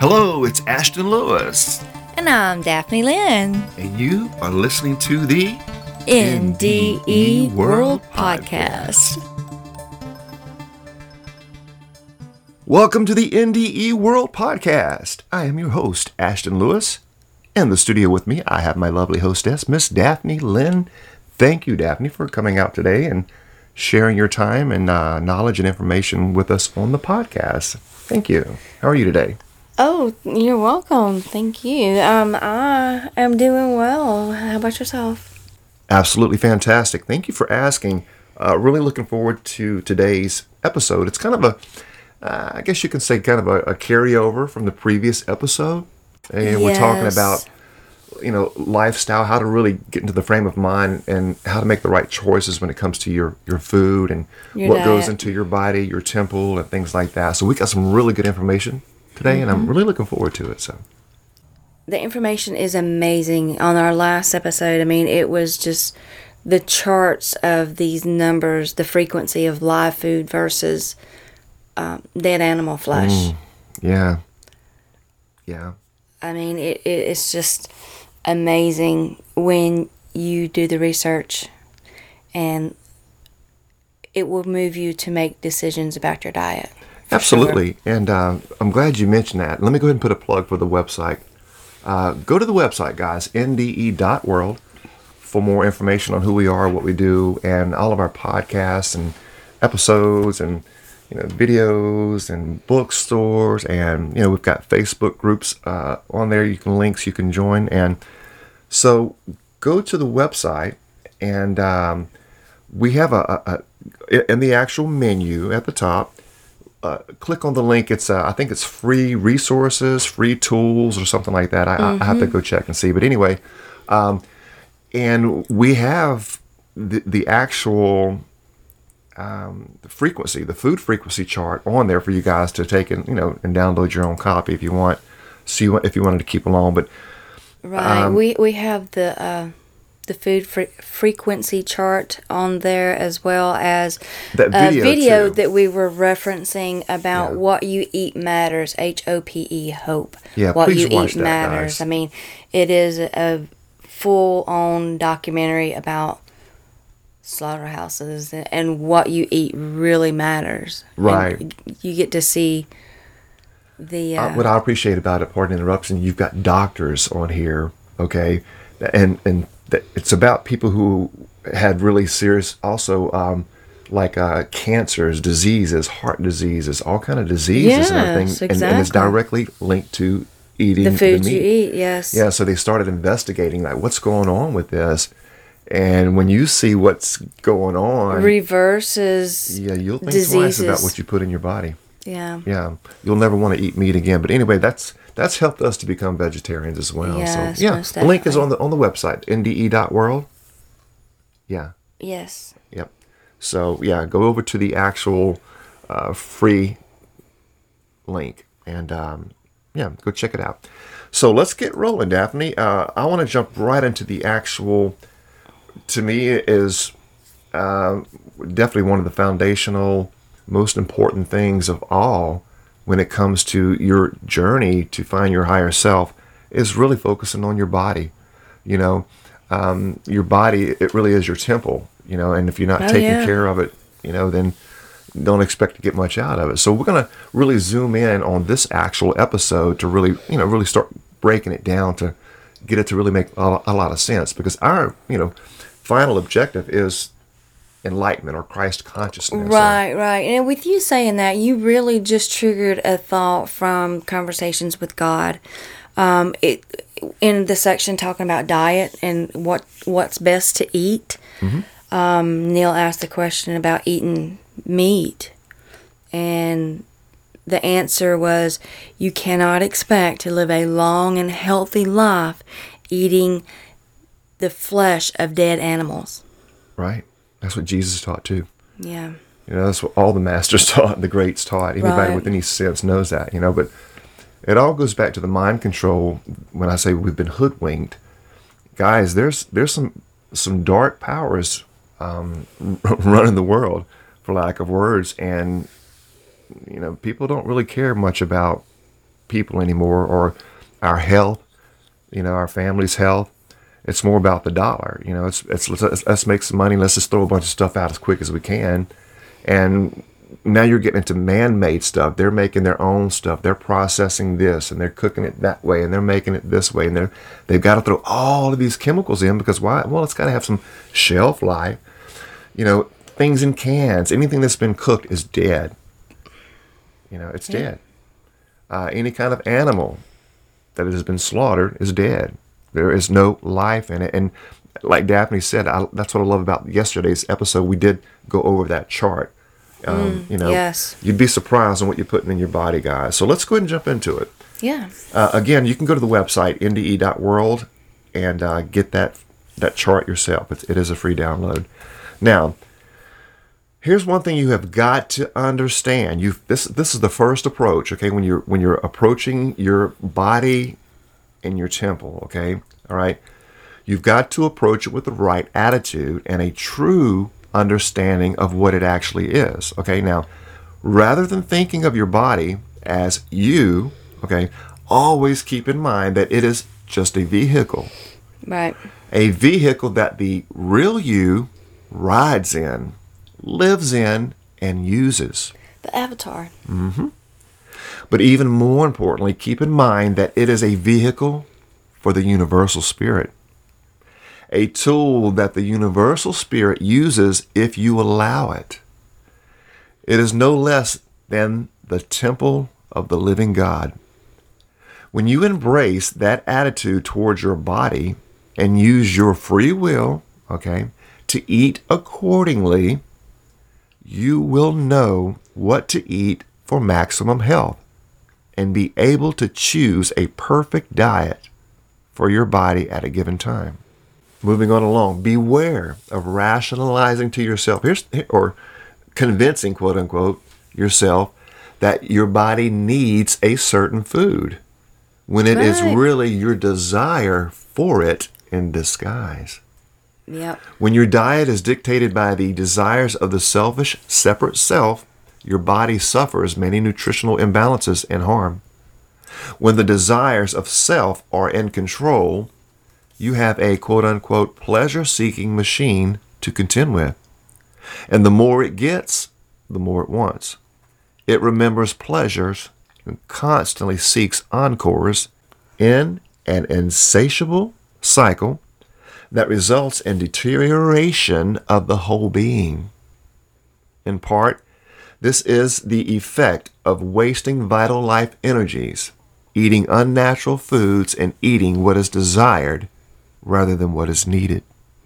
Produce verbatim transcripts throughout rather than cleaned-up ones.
Hello, it's Ashton Lewis. And I'm Daphne Lynn. And you are listening to the N D E World Podcast. Welcome to the N D E World Podcast. I am your host, Ashton Lewis. In the studio with me, I have my lovely hostess, Miss Daphne Lynn. Thank you, Daphne, for coming out today and sharing your time and uh, knowledge and information with us on the podcast. Thank you. How are you today? Oh, you're welcome. Thank you. Um, I am doing well. How about yourself? Absolutely fantastic. Thank you for asking. Uh, really looking forward to today's episode. It's kind of a, uh, I guess you can say kind of a, a carryover from the previous episode. And we're talking about, you know, lifestyle, how to really get into the frame of mind and how to make the right choices when it comes to your, your food and Your what diet. goes into your body, your temple, and things like that. So we got some really good information today, and I'm really looking forward to it. So The information is amazing. On our last episode, I mean, it was just the charts of these numbers, the frequency of live food versus um, dead animal flesh. Mm, yeah, yeah. I mean, it, it it's just amazing when you do the research, and it will move you to make decisions about your diet. for Absolutely. sure. And uh, I'm glad you mentioned that. Let me go ahead and put a plug for the website. Uh, go to the website, guys, N D E dot world, for more information on who we are, what we do, and all of our podcasts and episodes and, you know, videos and bookstores. And, you know, we've got Facebook groups uh, on there. You can links you can join. And so go to the website, and um, we have a, a, a, in the actual menu at the top, Uh, click on the link. It's uh, I think it's free resources, free tools, or something like that. I, mm-hmm. I have to go check and see. But anyway, um, and we have the the actual um, the frequency, the food frequency chart on there for you guys to take and you know and download your own copy if you want. See so if you wanted to keep along, but Right. um, we we have the uh, the food fre- frequency chart on there, as well as that a video, video too. that we were referencing about Yeah. what you eat matters. H O P E, hope. Yeah, what please you watch eat that, matters. guys. I mean, it is a full-on documentary about slaughterhouses and what you eat really matters. Right. And you get to see the. Uh, Uh, what I appreciate about it, pardon the interruption, you've got doctors on here, okay, and and th- it's about people who had really serious, also um, like uh, cancers, diseases, heart diseases, all kind of diseases and everything, Yes, and, and it's exactly. directly linked to eating the the food meat. you eat, yes. Yeah, so they started investigating like what's going on with this, and when you see what's going on, Reverses yeah, you'll think diseases. twice about what you put in your body. Yeah. Yeah, you'll never want to eat meat again. But anyway, that's that's helped us to become vegetarians as well. Yes, so yeah, most the link is definitely. on the on the website, N D E dot world. Yeah, Yes. yep. So yeah, go over to the actual uh, free link and um, yeah, go check it out. So let's get rolling, Daphne. Uh, I want to jump right into the actual. To me, it is uh, definitely one of the foundational, most important things of all when it comes to your journey to find your higher self is really focusing on your body. You know, um, your body, it really is your temple, you know, and if you're not Oh, taking yeah. care of it, you know, then don't expect to get much out of it. So we're going to really zoom in on this actual episode to really, you know, really start breaking it down to get it to really make a, a lot of sense, because our, you know, final objective is enlightenment or Christ consciousness. or- Right, right. And with you saying that, you really just triggered a thought from conversations with God. Um, it in the section talking about diet and what what's best to eat. Um, Neil asked the question about eating meat, and the answer was, you cannot expect to live a long and healthy life eating the flesh of dead animals. Right. That's what Jesus taught too. Yeah. You know, that's what all the masters taught, the greats taught. Anybody Right. with any sense knows that, you know, but it all goes back to the mind control. When I say we've been hoodwinked, guys, there's there's some some dark powers um, running the world, for lack of words, and you know, people don't really care much about people anymore, or our health, you know, our family's health. It's more about the dollar. You know, it's, it's, let's, let's make some money. Let's just throw a bunch of stuff out as quick as we can. And now you're getting into man-made stuff. They're making their own stuff. They're processing this, and they're cooking it that way, and they're making it this way. And they're, they've got to throw all of these chemicals in because why? Well, it's got to have some shelf life. You know, things in cans, anything that's been cooked is dead. You know, it's yeah. dead. Uh, any kind of animal that has been slaughtered is dead. There is no life in it. And like Daphne said, I, that's what I love about yesterday's episode. We did go over that chart. Um, mm, you know, yes. You'd be surprised on what you're putting in your body, guys. So let's go ahead and jump into it. Yeah. Uh, again, you can go to the website, N D E dot world, and uh, get that that chart yourself. It's, it is a free download. Now, here's one thing you have got to understand. You this this is the first approach, okay? When you're when you're approaching your body and your temple, okay? All right. You've got to approach it with the right attitude and a true understanding of what it actually is. Okay. Now, rather than thinking of your body as you, okay, always keep in mind that it is just a vehicle. Right. A vehicle that the real you rides in, lives in, and uses. The avatar. Mm-hmm. But even more importantly, keep in mind that it is a vehicle for the universal spirit. A tool that the universal spirit uses if you allow it. It is no less than the temple of the living God. When you embrace that attitude towards your body and use your free will, okay, to eat accordingly, you will know what to eat for maximum health and be able to choose a perfect diet for your body at a given time. Moving on along, beware of rationalizing to yourself, here's, or convincing, quote unquote, yourself that your body needs a certain food when it right. is really your desire for it in disguise. Yep. When your diet is dictated by the desires of the selfish, separate self, your body suffers many nutritional imbalances and harm. When the desires of self are in control, you have a quote-unquote pleasure-seeking machine to contend with. And the more it gets, the more it wants. It remembers pleasures and constantly seeks encores in an insatiable cycle that results in deterioration of the whole being. In part, this is the effect of wasting vital life energies, eating unnatural foods and eating what is desired rather than what is needed.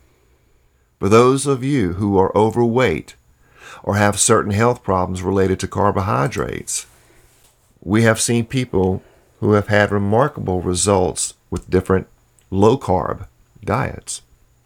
For those of you who are overweight or have certain health problems related to carbohydrates, we have seen people who have had remarkable results with different low-carb diets.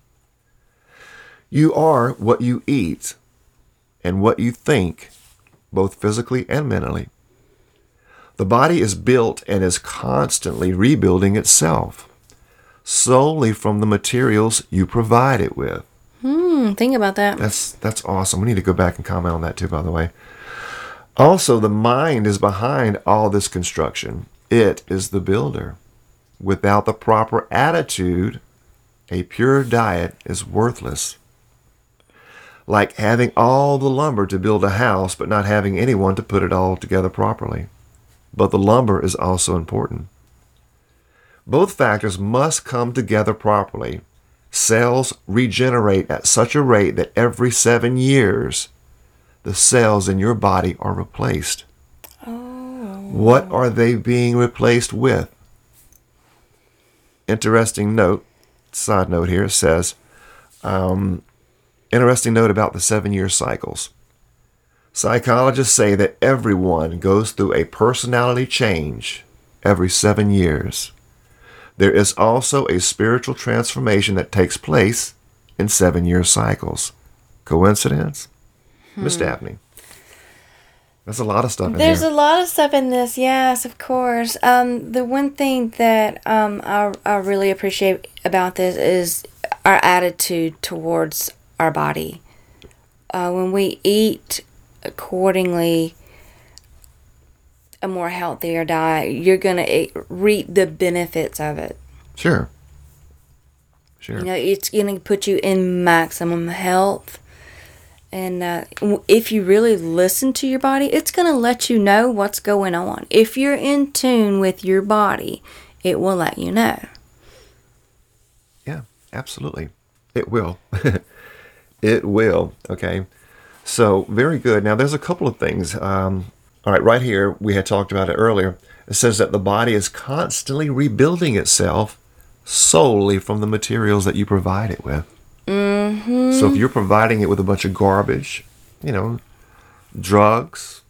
You are what you eat and what you think, both physically and mentally. The body is built and is constantly rebuilding itself solely from the materials you provide it with. Hmm, think about that. That's that's awesome. We need to go back and comment on that too, by the way. Also, the mind is behind all this construction. It is the builder. Without the proper attitude, a pure diet is worthless. Like having all the lumber to build a house, but not having anyone to put it all together properly. But the lumber is also important. Both factors must come together properly. Cells regenerate at such a rate that every seven years, the cells in your body are replaced. Oh. What are they being replaced with? Interesting note, side note here, it says, um, interesting note about the seven-year cycles. Psychologists say that everyone goes through a personality change every seven years. There is also a spiritual transformation that takes place in seven-year cycles. Coincidence? Hmm. Miss Daphne. There's a lot of stuff in There's here. There's a lot of stuff in this, yes, of course. Um, the one thing that um, I, I really appreciate about this is our attitude towards our body. Uh, when we eat accordingly, a more healthier diet, you're going to reap the benefits of it. Sure. Sure. You know, it's going to put you in maximum health. And uh, if you really listen to your body, it's going to let you know what's going on. If you're in tune with your body, it will let you know. Yeah, absolutely. It will. It will. Okay. So, very good. Now, there's a couple of things. Um, all right, right here, we had talked about it earlier. It says that the body is constantly rebuilding itself solely from the materials that you provide it with. Mm-hmm. So if you're providing it with a bunch of garbage, you know, drugs,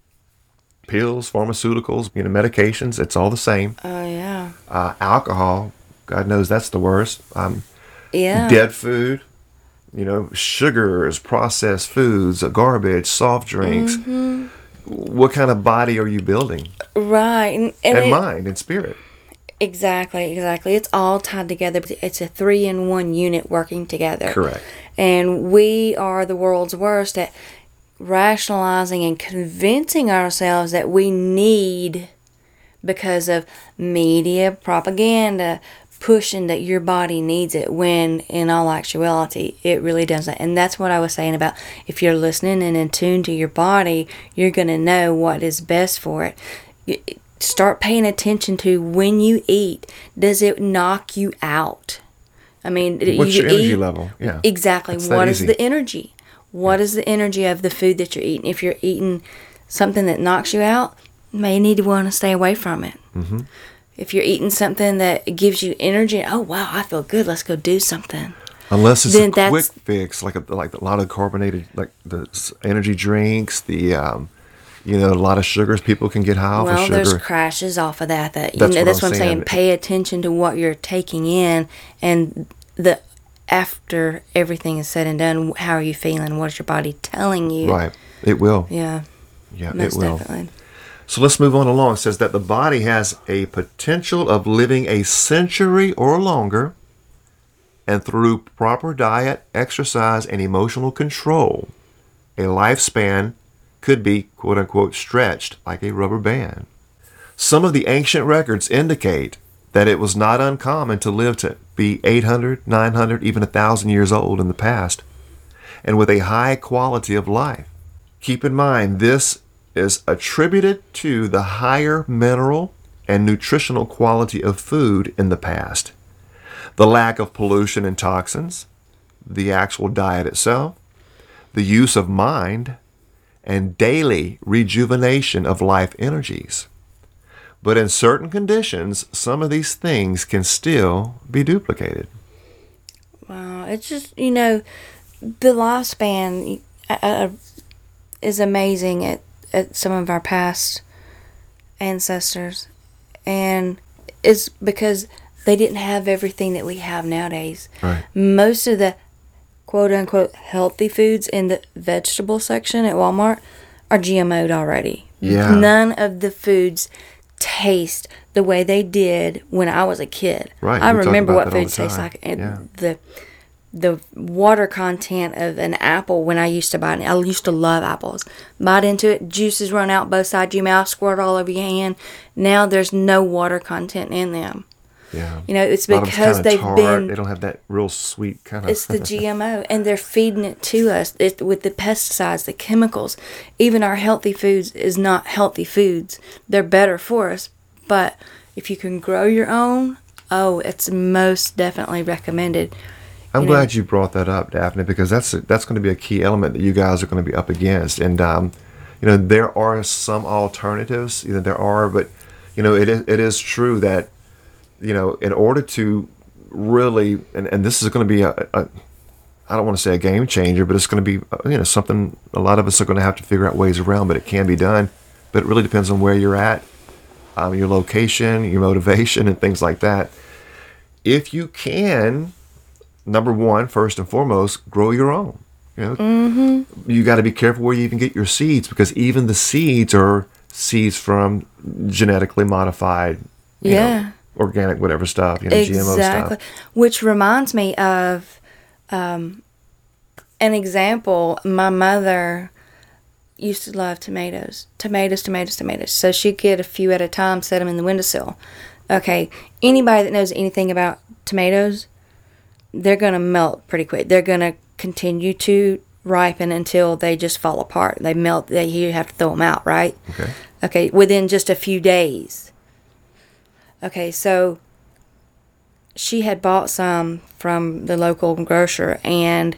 pills, pharmaceuticals, you know, medications, it's all the same. Oh, yeah. Uh, alcohol, God knows that's the worst. Um, Yeah. Dead food, you know, sugars, processed foods, garbage, soft drinks. Mm-hmm. What kind of body are you building? Right. And, and, And it, mind and spirit. Exactly, exactly. It's all tied together. It's a three-in-one unit working together. Correct. And we are the world's worst at rationalizing and convincing ourselves that we need, because of media, propaganda, pushing that your body needs it, when in all actuality, it really doesn't. And that's what I was saying about, if you're listening and in tune to your body, you're going to know what is best for it. Start paying attention to when you eat. Does it knock you out? I mean, What's you your energy eat, level? Yeah. Exactly. It's that What is easy. the energy? What is the energy of the food that you're eating? If you're eating something that knocks you out, you may need to want to stay away from it. Mm-hmm. If you're eating something that gives you energy, oh wow, I feel good. Let's go do something. Unless it's Then a that's- quick fix, like a, like a lot of carbonated, like the s- energy drinks, the um, you know, a lot of sugars people can get high off Well, of there's sugar. crashes off of that. That you That's know, what that's I'm what I'm saying. saying. Pay attention to what you're taking in, and the after everything is said and done, how are you feeling? What is your body telling you? Right. It will. Yeah. Yeah, Most it will. definitely. So let's move on along. It says that the body has a potential of living a century or longer, and through proper diet, exercise, and emotional control, a lifespan could be, quote unquote, stretched like a rubber band. Some of the ancient records indicate that it was not uncommon to live to be eight hundred, nine hundred, even one thousand years old in the past, and with a high quality of life. Keep in mind, this is attributed to the higher mineral and nutritional quality of food in the past, the lack of pollution and toxins, the actual diet itself, the use of mind, and daily rejuvenation of life energies. But in certain conditions, some of these things can still be duplicated. Wow. It's just, you know, the lifespan uh, is amazing at, at some of our past ancestors. And it's because they didn't have everything that we have nowadays. Right. Most of the quote-unquote healthy foods in the vegetable section at Walmart are G M O'd already. Yeah. None of the foods taste the way they did when I was a kid. Right, I we talk remember about what that all foods the taste time. like. And Yeah. the the water content of an apple when I used to buy it. I used to love apples. Bite into it, juices run out both sides of your mouth, squirt all over your hand. Now there's no water content in them. Yeah. You know, it's A lot of them's because kinda they've tart. been... They don't have that real sweet kind of... It's the G M O, and they're feeding it to us it, with the pesticides, the chemicals. Even our healthy foods is not healthy foods. They're better for us, but if you can grow your own, oh, it's most definitely recommended. I'm you know. glad you brought that up, Daphne, because that's that's going to be a key element that you guys are going to be up against. And um, you know, there are some alternatives. You know, there are, but you know, it is it is true that you know, in order to really, and, and this is going to be a, a, I don't want to say a game changer, but it's going to be you know something a lot of us are going to have to figure out ways around. But it can be done. But it really depends on where you're at, um, your location, your motivation, and things like that. If you can. Number one, first and foremost, grow your own. You know, Mm-hmm. you got to be careful where you even get your seeds, because even the seeds are seeds from genetically modified, you Yeah. know, organic whatever stuff, you know, G M O Exactly. stuff. Which reminds me of um, an example. My mother used to love tomatoes. Tomatoes, tomatoes, tomatoes. So she'd get a few at a time, set them in the windowsill. Okay, anybody that knows anything about tomatoes, they're going to melt pretty quick. They're going to continue to ripen until they just fall apart. They melt. They, you have to throw them out, right? Okay. Okay, within just a few days. Okay, so she had bought some from the local grocer, and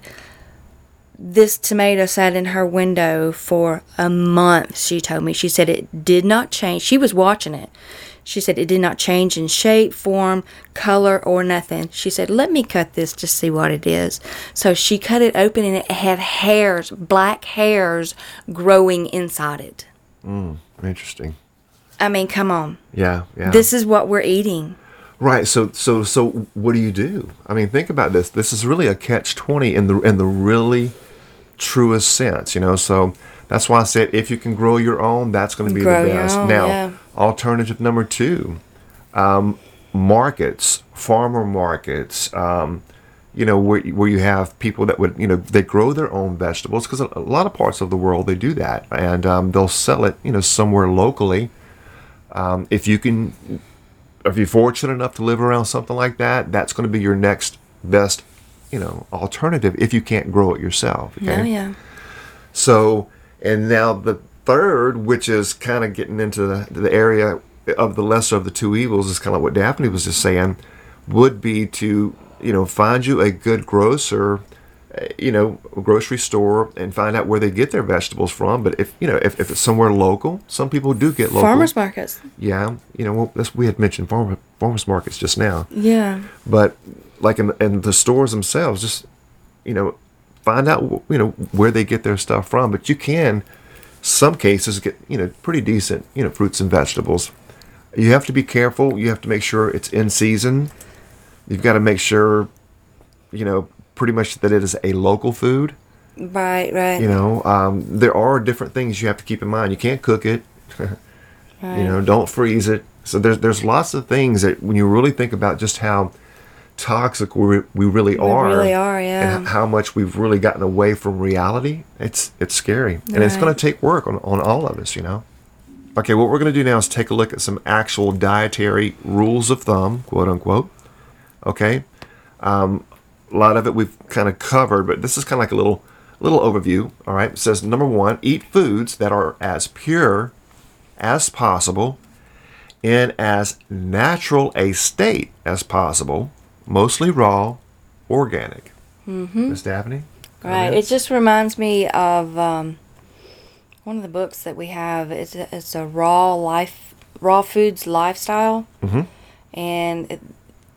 this tomato sat in her window for a month, she told me. She said it did not change. She was watching it. She said it did not change in shape, form, color, or nothing. She said, let me cut this to see what it is. So she cut it open, and it had hairs, black hairs, growing inside it. Mm, interesting. I mean, come on. Yeah, yeah. This is what we're eating. Right. So, so, so, what do you do? I mean, think about this. This is really a catch twenty in the in the really truest sense, you know. So that's why I said if you can grow your own, that's going to be Grow the your best. own, Now, yeah. alternative number two, um, markets, farmer markets. Um, you know, where where you have people that would, you know, they grow their own vegetables, because a lot of parts of the world they do that, and um, they'll sell it, you know, somewhere locally. Um, if you can. If you're fortunate enough to live around something like that, that's going to be your next best, you know, alternative if you can't grow it yourself. Okay? Oh, yeah. So, and now the third, which is kind of getting into the, the area of the lesser of the two evils, is kind of what Daphne was just saying, would be to, you know, find you a good grocer, you know, grocery store, and find out where they get their vegetables from. But if, you know, if, if it's somewhere local, some people do get local. Farmers markets. Yeah. You know, well, that's, we had mentioned farm, farmers markets just now. Yeah. But like in, in the stores themselves, just, you know, find out, you know, where they get their stuff from. But you can, some cases, get, you know, pretty decent, you know, fruits and vegetables. You have to be careful. You have to make sure it's in season. You've got to make sure, you know, pretty much that it is a local food. Right, right. You know, um, there are different things you have to keep in mind. You can't cook it. Right. You know, don't freeze it. So there's there's lots of things that when you really think about just how toxic we, we really We are, really are, yeah. and how much we've really gotten away from reality, it's it's scary, and it's Right. going to take work on, on all of us, you know. Okay, what we're going to do now is take a look at some actual dietary rules of thumb, quote unquote. Okay, um, a lot of it we've kind of covered, but this is kind of like a little little overview. All right, it says number one: eat foods that are as pure as possible in as natural a state as possible, mostly raw, organic. Mm-hmm. Miss Daphne? Right. It just reminds me of um, one of the books that we have. It's a, it's a raw life, raw foods lifestyle, Mm-hmm. and it,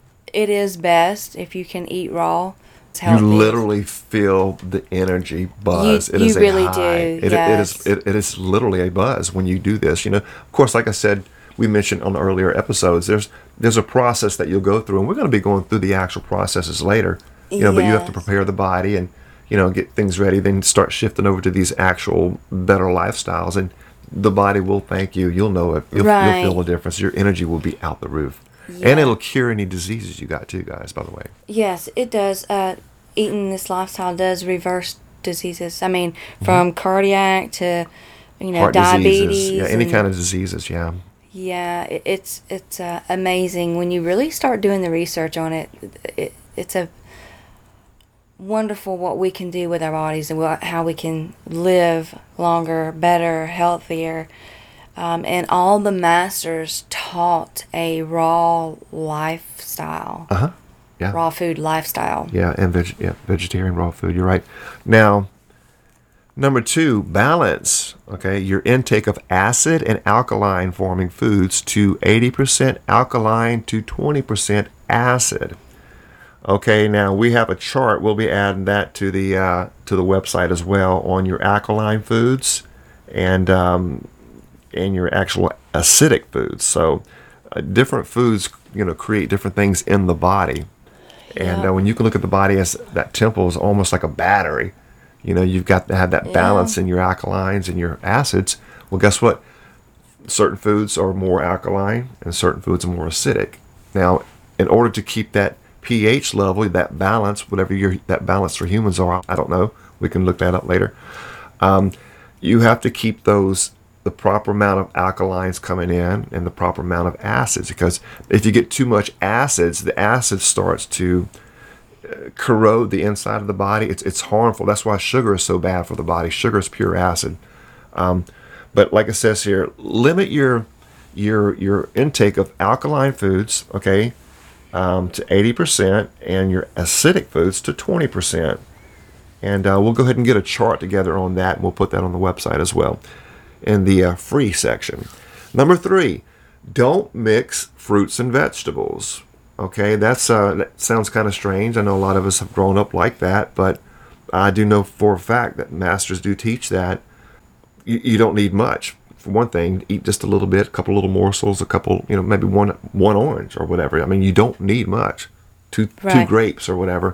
it is best if you can eat raw. It's You healthy. literally feel the energy buzz. You- it you is a really high. do, It, it yes. is. It, it is literally a buzz when you do this. You know, of course, like I said, we mentioned on the earlier episodes. There's there's a process that you'll go through, and we're going to be going through the actual processes later. You know, but you have to Yes. prepare the body and, you know, get things ready. Then start shifting over to these actual better lifestyles, and the body will thank you. You'll know it. You'll, Right. you'll feel the difference. Your energy will be out the roof, Yeah. and it'll cure any diseases you got too, guys. By the way. Yes, it does. Uh, eating this lifestyle does reverse diseases. I mean, from cardiac to, you know, Heart diabetes. diseases, yeah, any and- kind of diseases, yeah. Yeah, it, it's it's uh, amazing when you really start doing the research on it. it. It's a wonderful what we can do with our bodies and what, how we can live longer, better, healthier. Um, and all the masters taught a raw lifestyle, Uh huh. Yeah. raw food lifestyle. Yeah, and veg- yeah, vegetarian raw food. You're right. Now, number two, balance. Okay, your intake of acid and alkaline forming foods to eighty percent alkaline to twenty percent acid. Okay, now we have a chart. We'll be adding that to the uh, to the website as well on your alkaline foods and um, and your actual acidic foods. So, uh, different foods, you know, create different things in the body. And Yeah. uh, when you can look at the body as that temple is almost like a battery, you know, you've got to have that Yeah. balance in your alkalines and your acids. Well, guess what? Certain foods are more alkaline and certain foods are more acidic. Now, in order to keep that pH level, that balance, whatever your that balance for humans are, I don't know. We can look that up later. Um, you have to keep those the proper amount of alkalines coming in and the proper amount of acids, because if you get too much acids, the acid starts to uh, corrode the inside of the body. It's it's harmful. That's why sugar is so bad for the body. Sugar is pure acid. Um, but like it says here, limit your your your intake of alkaline foods, okay, um, to eighty percent, and your acidic foods to twenty percent. And uh, we'll go ahead and get a chart together on that, and we'll put that on the website as well in the uh, free section. Number three, don't mix fruits and vegetables. Okay, that's uh, that sounds kind of strange. I know a lot of us have grown up like that, but I do know for a fact that masters do teach that you, you don't need much. For one thing, eat just a little bit, a couple little morsels, a couple, you know, maybe one one orange or whatever. I mean, you don't need much. Two Right. two grapes or whatever.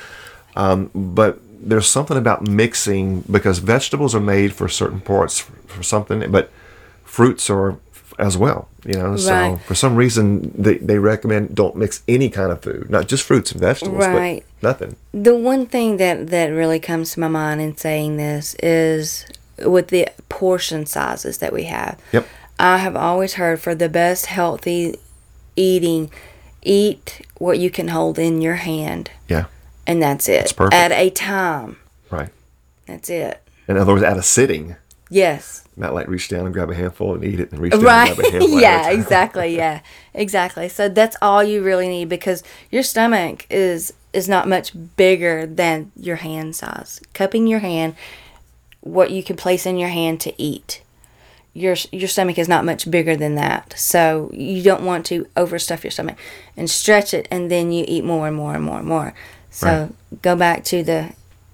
Um, but there's something about mixing, because vegetables are made for certain parts for, for something, but fruits are as well, you know. So Right. for some reason they, they recommend don't mix any kind of food, not just fruits and vegetables, Right. but nothing. The one thing that, that really comes to my mind in saying this is with the portion sizes that we have. Yep. I have always heard for the best healthy eating, eat what you can hold in your hand, Yeah. and that's it. That's perfect. At a time. Right. That's it. In other words, at a sitting, Yes. not like reach down and grab a handful and eat it and reach down Right. and grab a handful. Yeah, exactly. Yeah, exactly. So that's all you really need, because your stomach is is not much bigger than your hand size. Cupping your hand, what you can place in your hand to eat. Your your stomach is not much bigger than that. So you don't want to overstuff your stomach and stretch it, and then you eat more and more and more and more. So Right. go back to the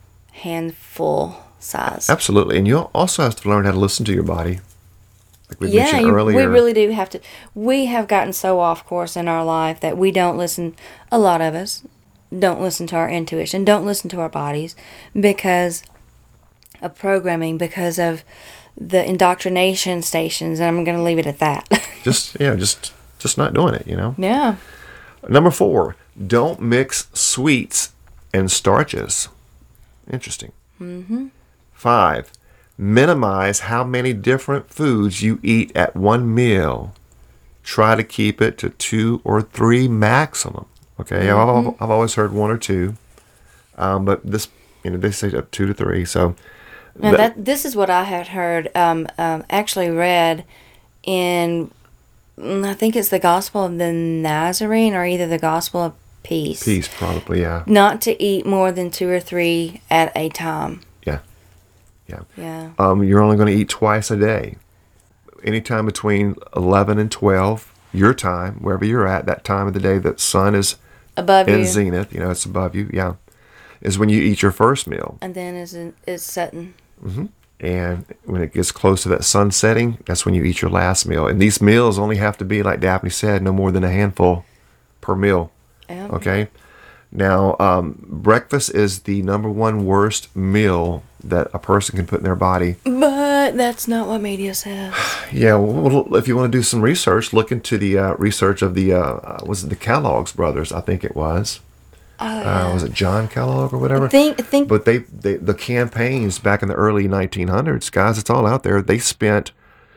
handful size. Absolutely. And you also have to learn how to listen to your body. Like we Yeah, mentioned you, earlier. we really do have to. We have gotten so off course in our life that we don't listen. A lot of us don't listen to our intuition, don't listen to our bodies because of programming, because of the indoctrination stations, and I'm going to leave it at that. just yeah, just just not doing it, you know. Yeah. Number four, don't mix sweets and starches. Interesting. Mm-hmm. Five, minimize how many different foods you eat at one meal. Try to keep it to two or three maximum. Okay, Mm-hmm. I've, I've always heard one or two, um, but this, you know, they say up two to three. So Now that- that this is what I had heard, um, um, actually read in, mm, I think it's the Gospel of the Nazarene or either the Gospel of Peace. peace, probably, yeah, Not to eat more than two or three at a time. yeah, yeah. Yeah. Um, you're only going to eat twice a day. Anytime between eleven and twelve, your time, wherever you're at, that time of the day that sun is Above in you. zenith, you know, it's above you, yeah, is when you eat your first meal. And then is is setting. And when it gets close to that sun setting, that's when you eat your last meal. And these meals only have to be, like Daphne said, no more than a handful per meal. Yeah. Okay? Now, um, breakfast is the number one worst meal that a person can put in their body. But that's not what media says. Yeah, well, if you want to do some research, look into the uh, research of the, uh, uh, was it the Kellogg's brothers, I think it was. Oh, Uh, yeah. was it John Kellogg or whatever? think think But they, they, the campaigns back in the early nineteen hundreds, guys, it's all out there. They spent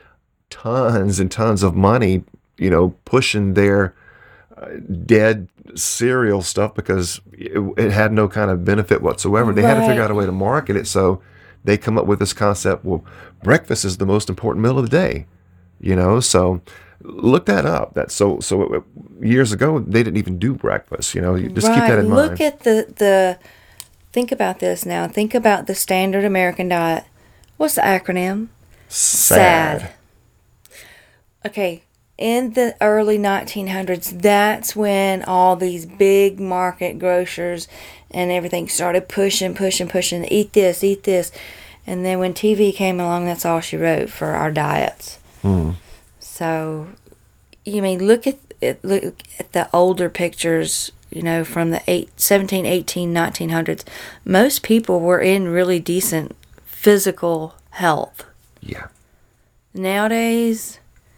tons and tons of money, you know, pushing their uh, dead cereal stuff because it, it had no kind of benefit whatsoever. They had to figure Right. out a way to market it. So they come up with this concept, well, breakfast is the most important meal of the day, you know? So look that up. That so so it, years ago they didn't even do breakfast, you know. You just keep that in mind. Look at the the. Think about this now. Think about the standard American diet. What's the acronym? SAD. Okay, in the early nineteen hundreds, that's when all these big market grocers and everything started pushing, pushing, pushing. Eat this, eat this, and then when T V came along, that's all she wrote for our diets. Hmm. So, you mean look at it, look at the older pictures, you know, from the eight, seventeen, eighteen, nineteen hundreds. Most people were in really decent physical health. Yeah. Nowadays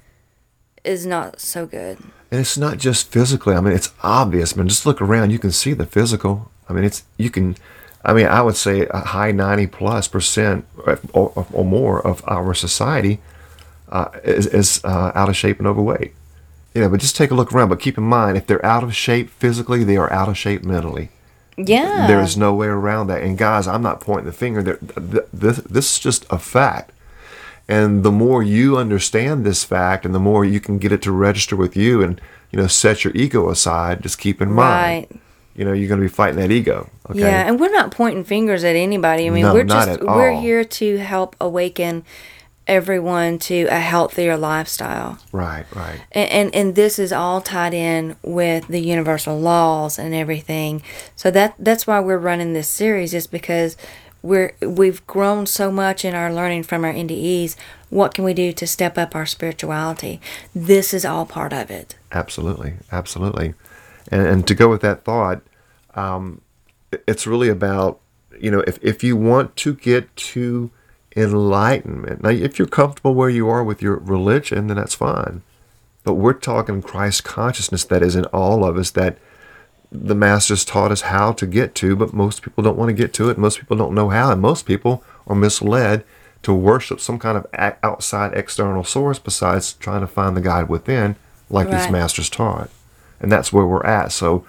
is not so good. And it's not just physically. I mean, it's obvious. I mean, just look around. You can see the physical. I mean, it's you can. I mean, I would say a high ninety plus percent or, or, or more of our society uh, is, is uh, out of shape and overweight. You know, but just take a look around. But keep in mind, if they're out of shape physically, they are out of shape mentally. Yeah. There is no way around that. And guys, I'm not pointing the finger. There, th- this, this is just a fact. And the more you understand this fact, and the more you can get it to register with you, and you know, set your ego aside. Just keep in mind, Right. you know, you're going to be fighting that ego. Okay? Yeah, and we're not pointing fingers at anybody. I mean, No, we're not just at we're all. here to help awaken everyone to a healthier lifestyle. Right, right. And, and and this is all tied in with the universal laws and everything. So that that's why we're running this series, is because we're we've grown so much in our learning from our N D Es. What can we do to step up our spirituality? This is all part of it. Absolutely, absolutely. And, and to go with that thought, um, it- it's really about, you know, if, if you want to get to enlightenment, now if you're comfortable where you are with your religion, then that's fine. But we're talking Christ consciousness that is in all of us, that the masters taught us how to get to, but most people don't want to get to it. Most people don't know how, and most people are misled to worship some kind of a- outside external source besides trying to find the God within, like these Right. masters taught. And that's where we're at. So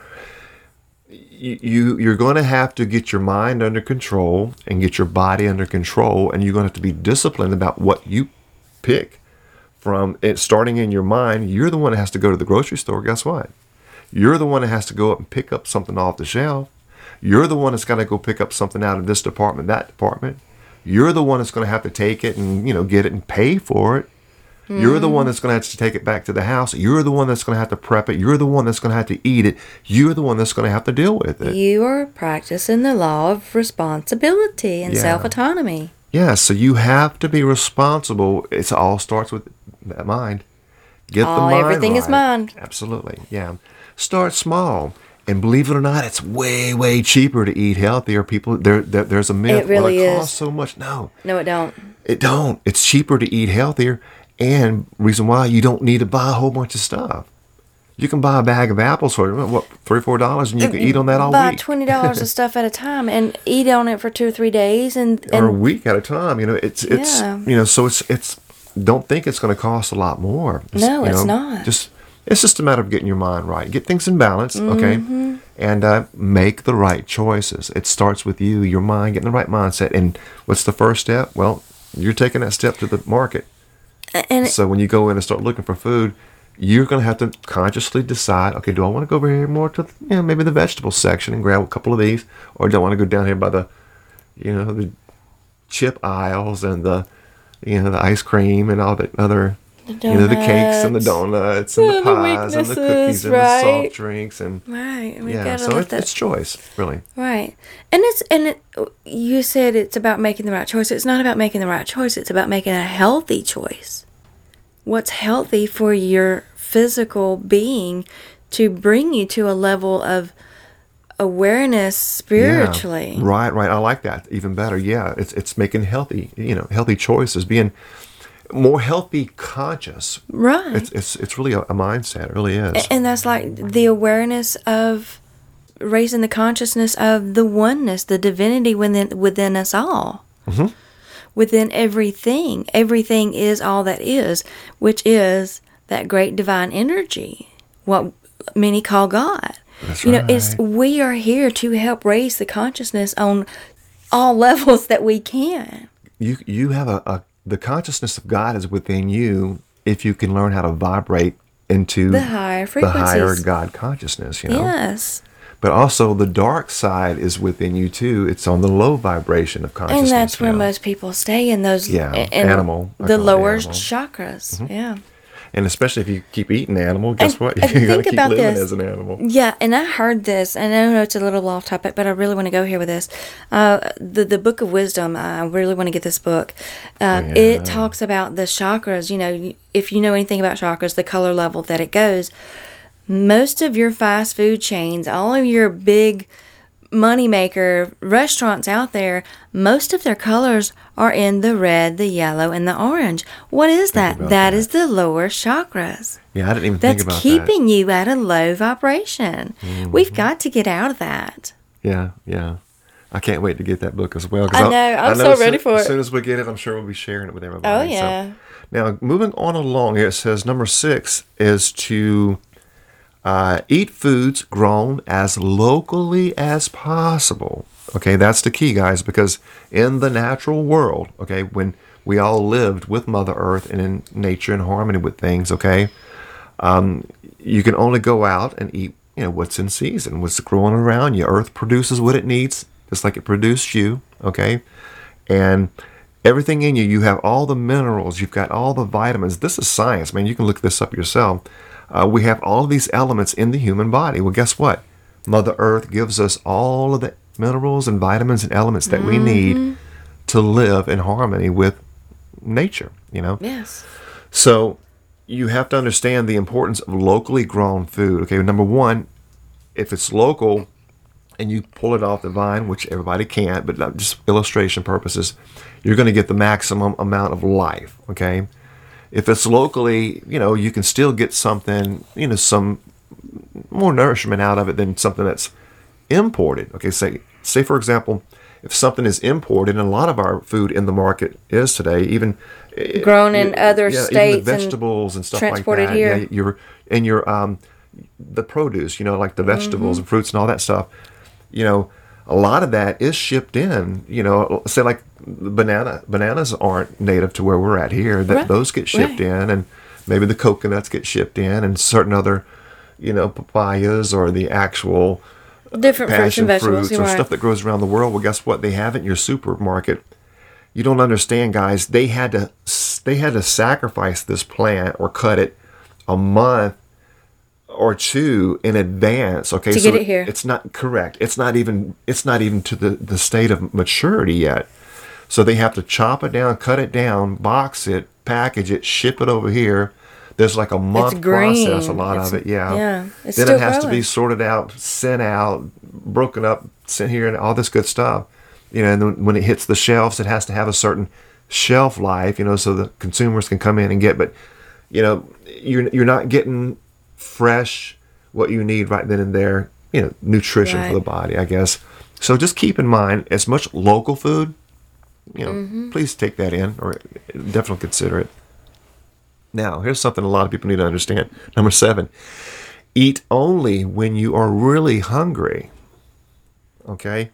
you, you you're going to have to get your mind under control and get your body under control, and you're going to have to be disciplined about what you pick. From it starting in your mind, you're the one that has to go to the grocery store. Guess what? You're the one that has to go up and pick up something off the shelf. You're the one that's got to go pick up something out of this department, that department. You're the one that's going to have to take it and, you know, get it and pay for it. Mm. You're the one that's going to have to take it back to the house. You're the one that's going to have to prep it. You're the one that's going to have to eat it. You're the one that's going to have to deal with it. You are practicing the law of responsibility and Yeah. self-autonomy. Yeah, so you have to be responsible. It all starts with that mind. Get the Oh, mind everything is right. mind. Absolutely, yeah. Start small. And believe it or not, it's way, way cheaper to eat healthier. People, there, there there's a myth. It really well, it is. costs so much. No, No, it don't. it don't. It's cheaper to eat healthier. And reason why, you don't need to buy a whole bunch of stuff. You can buy a bag of apples for, what, three or four dollars, and you can eat on that all Buy week. twenty dollars of stuff at a time and eat on it for two or three days, and, Or a and week at a time. You know, it's, it's Yeah. you know, so it's, it's, don't think it's going to cost a lot more. No, you it's know, not. Just, it's just a matter of getting your mind right. Get things in balance, okay? Mm-hmm. And uh, make the right choices. It starts with you, your mind, getting the right mindset. And what's the first step? Well, you're taking that step to the market. and So when you go in and start looking for food, you're going to have to consciously decide, okay, do I want to go over here more to, you know, maybe the vegetable section and grab a couple of these? Or do I want to go down here by the, you know, the chip aisles and the, you know, the ice cream and all the other, you know, the cakes and the donuts and Yeah, the the pies and the weaknesses, cookies and the right. soft drinks and, right, we yeah, gotta so let it, that it's choice, really. right. And it's and it, you said it's about making the right choice. It's not about making the right choice. It's about making a healthy choice. What's healthy for your physical being to bring you to a level of awareness spiritually. Yeah, right, right. I like that even better. Yeah, it's it's making healthy, you know, healthy choices, being more healthy conscious. Right. It's it's it's really a, a mindset. It really is. And that's like the awareness of raising the consciousness of the oneness, the divinity within within us all. Mm-hmm. Within everything. Everything is all that is, which is that great divine energy, what many call God. That's you know, right. it's we are here to help raise the consciousness on all levels that we can. You you have a, a the consciousness of God is within you if you can learn how to vibrate into The higher the higher frequencies. God consciousness. You know. Yes. But also the dark side is within you too. It's on the low vibration of consciousness. And that's where now. most people stay in those Yeah, in animal. I the call it lower animal. chakras. Yeah. And especially if you keep eating animal, guess And- what? and You're going think to keep about living this. as an animal. Yeah, and I heard this, and I know it's a little off topic, but I really want to go here with this. Uh, the the Book of Wisdom, I really want to get this book. Uh, Yeah. It talks about the chakras. You know, if you know anything about chakras, the color level that it goes. Most of your fast food chains, all of your big moneymaker restaurants out there, most of their colors are in the red, the yellow, and the orange. What is that? about That that. is the lower chakras. Yeah, I didn't even That's think about keeping you at a low vibration. Mm-hmm. We've got to get out of that. that. Yeah, yeah. I can't wait to get that book as well. 'Cause I I'll- know, I'm I so as ready soon- for As it. soon as we get it, I'm sure we'll be sharing it with everybody. Oh, So, yeah. now, moving on along here, it says number six is to uh, eat foods grown as locally as possible. Okay, that's the key, guys, because in the natural world, okay, when we all lived with Mother Earth and in nature in harmony with things, okay, um, you can only go out and eat, you know, what's in season, what's growing around you. Earth produces what it needs, just like it produced you, okay? And everything in you, you have all the minerals, you've got all the vitamins. This is science, man. You can look this up yourself. Uh, we have all of these elements in the human body. Well, guess what? Mother Earth gives us all of the minerals and vitamins and elements that we need to live in harmony with nature, you know? Yes. So you have to understand the importance of locally grown food. Okay, number one, if it's local and you pull it off the vine, which everybody can't, but not just illustration purposes, you're going to get the maximum amount of life. Okay, if it's locally, you know, you can still get something, you know, some more nourishment out of it than something that's imported. Okay, say say for example, if something is imported, and a lot of our food in the market is today, even Grown in other yeah, states even the and vegetables and, stuff like transported that. here. Yeah, your and your um, the produce, you know, like the vegetables Mm-hmm. and fruits and all that stuff. You know, a lot of that is shipped in. You know, say like banana bananas aren't native to where we're at here. That Right. those get shipped Right. in, and maybe the coconuts get shipped in, and certain other, you know, papayas or the actual Different fruits passion and vegetables. fruits You're or right. stuff that grows around the world. Well, guess what? They have it in your supermarket. You don't understand, guys. They had to they had to sacrifice this plant or cut it a month or two in advance. Okay, To so get it here. it's not correct. It's not even it's not even to the the state of maturity yet. So they have to chop it down, cut it down, box it, package it, ship it over here. There's like a month green. process, a lot It's- of it, yeah. yeah, it's then still it has to be growing. sorted out, sent out, broken up, sent here, and all this good stuff. You know, and then when it hits the shelves, it has to have a certain shelf life, you know, so the consumers can come in and get. But, you know, you're you're not getting fresh what you need right then and there. You know, nutrition for Right. the body, I guess. So just keep in mind, as much local food, you know, Mm-hmm. please take that in, or definitely consider it. Now, here's something a lot of people need to understand. Number seven, eat only when you are really hungry. Okay?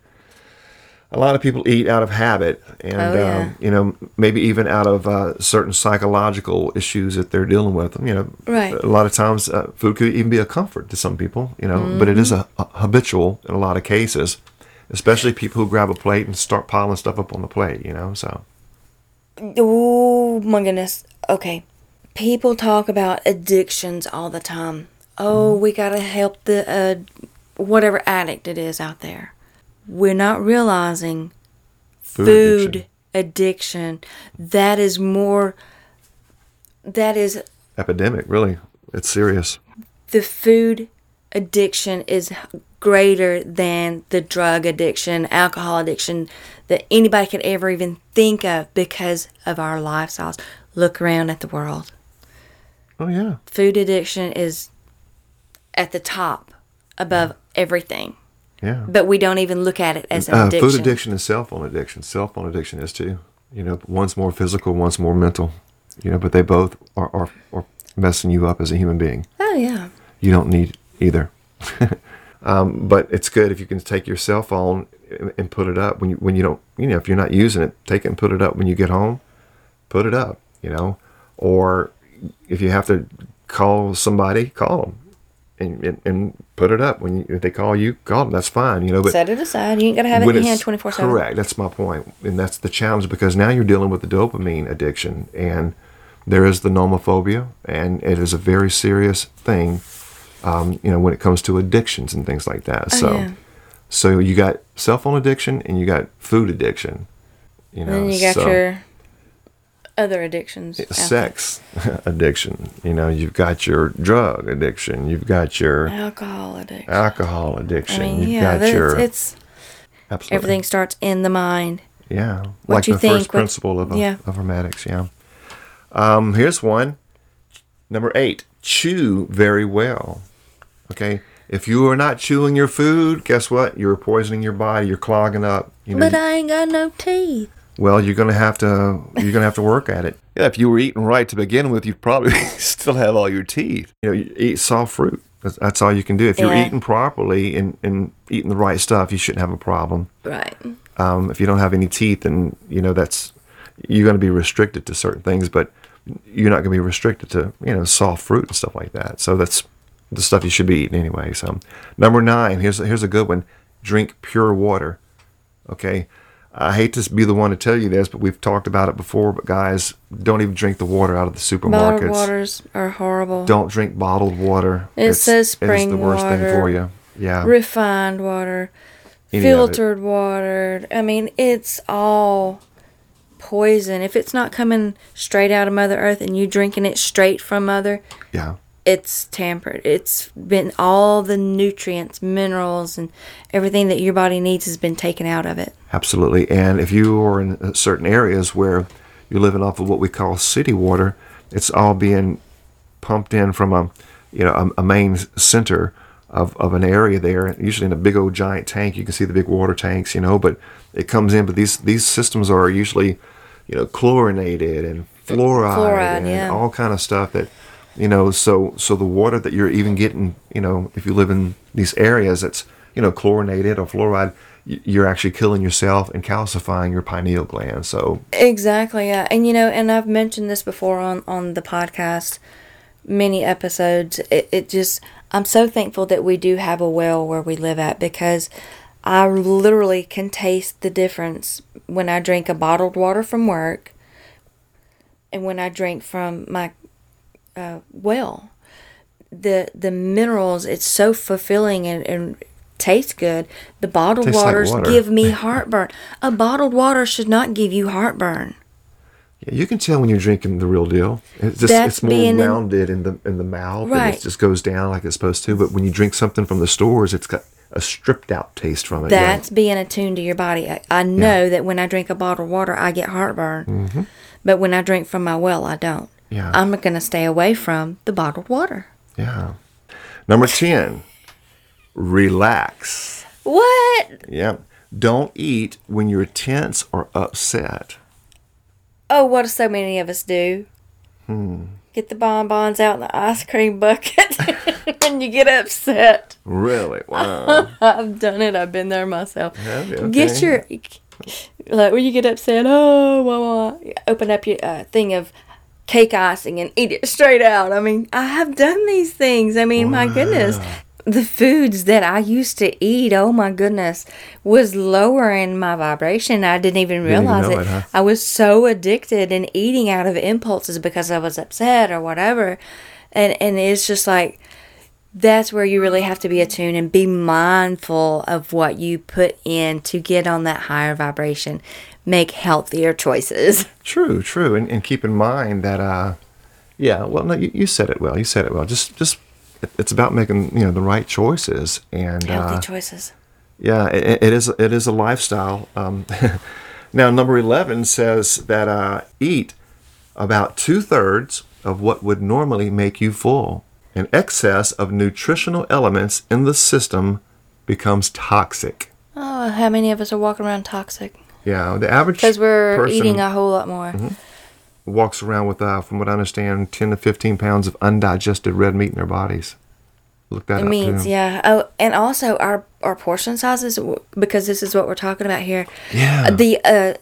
A lot of people eat out of habit and, Oh, yeah. um, you know, maybe even out of uh, certain psychological issues that they're dealing with. You know, Right. a lot of times uh, food could even be a comfort to some people, you know, but it is a, a habitual in a lot of cases, especially people who grab a plate and start piling stuff up on the plate, you know, so. Oh my goodness. Okay. People talk about addictions all the time. Oh, we got to help the uh, whatever addict it is out there. We're not realizing Food food, addiction. addiction. That is more, that is, Epidemic, really. It's serious. the food addiction is greater than the drug addiction, alcohol addiction that anybody could ever even think of because of our lifestyles. Look around at the world. Oh, yeah. Food addiction is at the top above everything. Yeah. But we don't even look at it as an Uh, addiction. food addiction and cell phone addiction. Cell phone addiction is too. You know, one's more physical, one's more mental. You know, but they both are, are, are messing you up as a human being. Oh, yeah. You don't need either. um, but it's good if you can take your cell phone and, and put it up when you when you don't. You know, if you're not using it, take it and put it up when you get home. Put it up. You know, or if you have to call somebody, call them. And, and, and put it up when you, if they call you, call them. That's fine, you know. But Set it aside. You ain't got to have it when in your it's- hand twenty-four seven. Correct. That's my point, and that's the challenge because now you're dealing with the dopamine addiction, and there is the nomophobia, and it is a very serious thing. Um, you know, when it comes to addictions and things like that. Oh, so, yeah. so you got cell phone addiction and you got food addiction. You know, And then you got so- your other addictions. out there. sex addiction. You know, you've got your drug addiction. You've got your Alcohol addiction. alcohol I addiction. mean, you've yeah, got that's, your it's absolutely. everything starts in the mind. Yeah, What like you the think, first what- principle of, yeah. of hermetics. Yeah. Um, here's one. Number eight: chew very well. Okay, If you are not chewing your food, guess what? You're poisoning your body. You're clogging up. You know, But I ain't got no teeth. well, you're gonna have to you're gonna have to work at it. Yeah, if you were eating right to begin with, you'd probably still have all your teeth. You know, you eat soft fruit. That's, that's all you can do. If you're Yeah. eating properly and, and eating the right stuff, you shouldn't have a problem. Right. Um, if you don't have any teeth, then you know that's you're going to be restricted to certain things, but you're not going to be restricted to you know soft fruit and stuff like that. So that's the stuff you should be eating anyway. So number nine, here's here's a good one: drink pure water. Okay, I hate to be the one to tell you this, but we've talked about it before. But guys, don't even drink the water out of the supermarkets. Bottled waters are horrible. Don't drink bottled water. It It's- says It spring is the worst water, thing for you. Yeah. refined water, Any of it. filtered water. I mean, it's all poison. If it's not coming straight out of Mother Earth and you drinking it straight from Mother, Yeah. it's tampered. It's been all the nutrients, minerals, and everything that your body needs has been taken out of it. Absolutely. And if you are in certain areas where you're living off of what we call city water, it's all being pumped in from a, you know, a, a main center of, of an area there, usually in a big old giant tank. You can see the big water tanks, you know, but it comes in, but these, these systems are usually, you know, chlorinated and fluoride, Fluoride, and yeah. all kind of stuff that, you know, so, so the water that you're even getting, you know, if you live in these areas that's, you know, chlorinated or fluoride, y- you're actually killing yourself and calcifying your pineal gland. So Exactly, yeah. And you know, and I've mentioned this before on, on the podcast, many episodes. It, it just, I'm so thankful that we do have a well where we live at, because I literally can taste the difference when I drink a bottled water from work and when I drink from my uh, well. The the minerals, it's so fulfilling and, and tastes good. The bottled Tastes like waters water. give me heartburn. A bottled water should not give you heartburn. yeah, you can tell when you're drinking the real deal. It's just That's it's more being in- rounded in the in the mouth, and Right. it just goes down like it's supposed to. But when you drink something from the stores, it's got a stripped out taste from it. That's being attuned to your body. I, I know that when I drink a bottled water, I get heartburn. Mm-hmm. But when I drink from my well, I don't. Yeah. I'm going to stay away from the bottled water. Yeah. Number ten, relax. What? Yeah. Don't eat when you're tense or upset. Oh, what do so many of us do? Hmm. Get the bonbons out in the ice cream bucket when you get upset. Really? Wow. I've done it. I've been there myself. Have you? Get Okay. your, like when you get upset, oh, wah, wah, open up your uh, thing of cake icing and eat it straight out. I mean, I have done these things. I mean, my goodness. The foods that I used to eat, oh my goodness, was lowering my vibration. I didn't even Didn't even realize know it. it, huh? I was so addicted and eating out of impulses because I was upset or whatever. And and it's just like, that's where you really have to be attuned and be mindful of what you put in to get on that higher vibration. Make healthier choices. True, true. And, and keep in mind that, uh, yeah, well, no, you, you said it well. You said it well. Just, just, it- it's about making, you know, the right choices. And, Healthy uh, choices. yeah, it, it is, it is a lifestyle. Um, now, number eleven says that, uh, eat about two thirds of what would normally make you full. An excess of nutritional elements in the system becomes toxic. Oh, how many of us are walking around toxic? Yeah, the average Because we're person eating a whole lot more. walks around with, uh, from what I understand, ten to fifteen pounds of undigested red meat in their bodies. Look that It up means, too. yeah. Oh, and also our our portion sizes, w- because this is what we're talking about here. Yeah. Uh, The uh,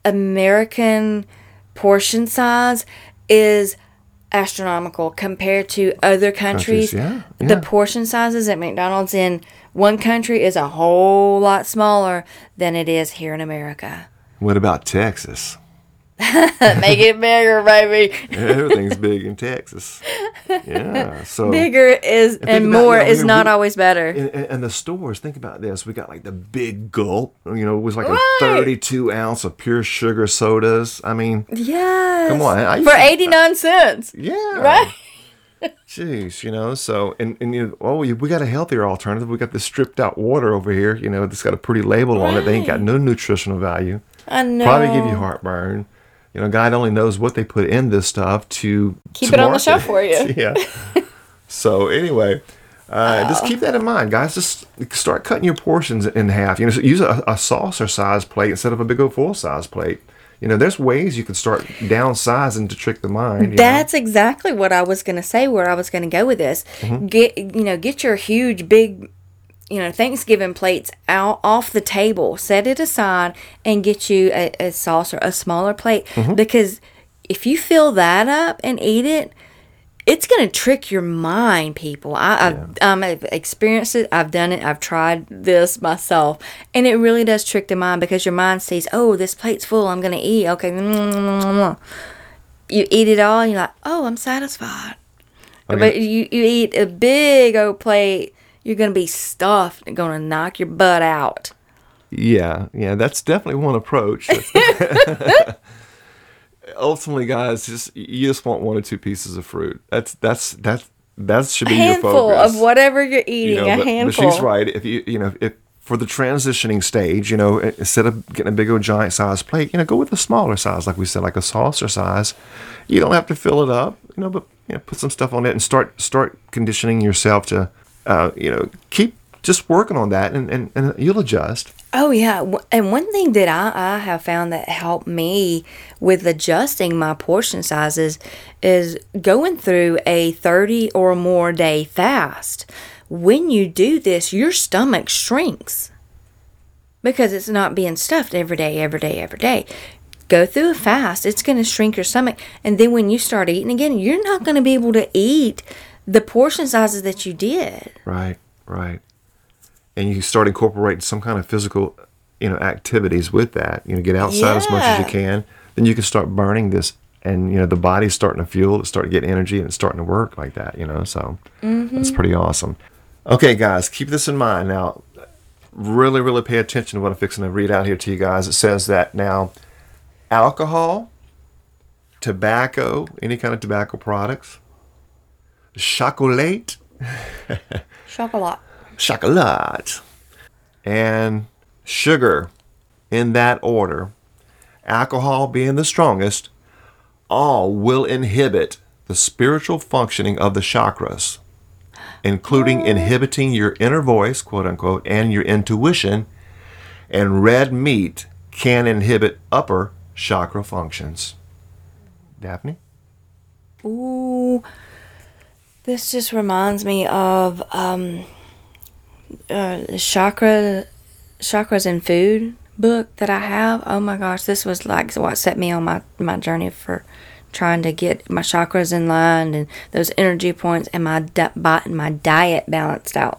American portion size is astronomical compared to other countries. Countries, yeah, The yeah. portion sizes at McDonald's in one country is a whole lot smaller than it is here in America. What about Texas? Make it bigger, baby. Everything's big in Texas. Yeah. So Bigger is think and about- more yeah, is we- not we- always better. And, and and the stores, think about this. We got like the big gulp. You know, it was like Right. a thirty-two ounce of pure sugar sodas. I mean, Yes. come on. I used For to- eighty-nine cents. yeah. Right? Jeez, you know. So and and you oh we we got a healthier alternative. We got this stripped out water over here. You know, that's got a pretty label on it. They ain't got no nutritional value. I know. Probably give you heartburn. You know, God only knows what they put in this stuff to Keep to it on the market shelf for you. yeah. So anyway, Uh, just keep that in mind, guys. Just start cutting your portions in half. You know, so use a, a saucer size plate instead of a big old full size plate. You know, there's ways you can start downsizing to trick the mind. You That's know? exactly what I was going to say. Where I was going to go with this. Mm-hmm. Get you know, get your huge big, you know, Thanksgiving plates out off the table. Set it aside and get you a, a saucer, a smaller plate, mm-hmm. because if you fill that up and eat it, it's going to trick your mind, people. I, I've, yeah. um, I've experienced it. I've done it. I've tried this myself. And it really does trick the mind because your mind says, oh, this plate's full. I'm going to eat. Okay. You eat it all and you're like, oh, I'm satisfied. Okay. But you, you eat a big old plate, you're going to be stuffed and going to knock your butt out. Yeah. Yeah. That's definitely one approach. Ultimately, guys, just you just want one or two pieces of fruit. That's that's that's that should be a handful your focus of whatever you're eating. You know, a but, handful. But she's right. If you you know if for the transitioning stage, you know, instead of getting a big old giant size plate, you know, go with a smaller size, like we said, like a saucer size. You don't have to fill it up, you know, but you know, put some stuff on it and start start conditioning yourself to, uh, you know, keep just working on that, and, and, and you'll adjust. Oh, yeah. And one thing that I, I have found that helped me with adjusting my portion sizes is going through a thirty or more day fast. When you do this, your stomach shrinks because it's not being stuffed every day, every day, every day. Go through a fast. It's going to shrink your stomach. And then when you start eating again, you're not going to be able to eat the portion sizes that you did. Right, right. And you start incorporating some kind of physical, you know, activities with that. You know, get outside yeah. as much as you can. Then you can start burning this, and you know the body's starting to fuel. It's starting to get energy, and it's starting to work like that. You know, so mm-hmm. that's pretty awesome. Okay, guys, keep this in mind now. Really, really pay attention to what I'm fixing to read out here to you guys. It says that now, alcohol, tobacco, any kind of tobacco products, chocolate, chocolate. chocolate, and sugar, in that order, alcohol being the strongest, all will inhibit the spiritual functioning of the chakras, including oh. inhibiting your inner voice, quote unquote, and your intuition, and red meat can inhibit upper chakra functions. Daphne? Ooh, this just reminds me of um, uh, chakra, chakras in food book that I have. Oh my gosh, this was like what set me on my, my journey for trying to get my chakras in line and those energy points and my di- my diet balanced out.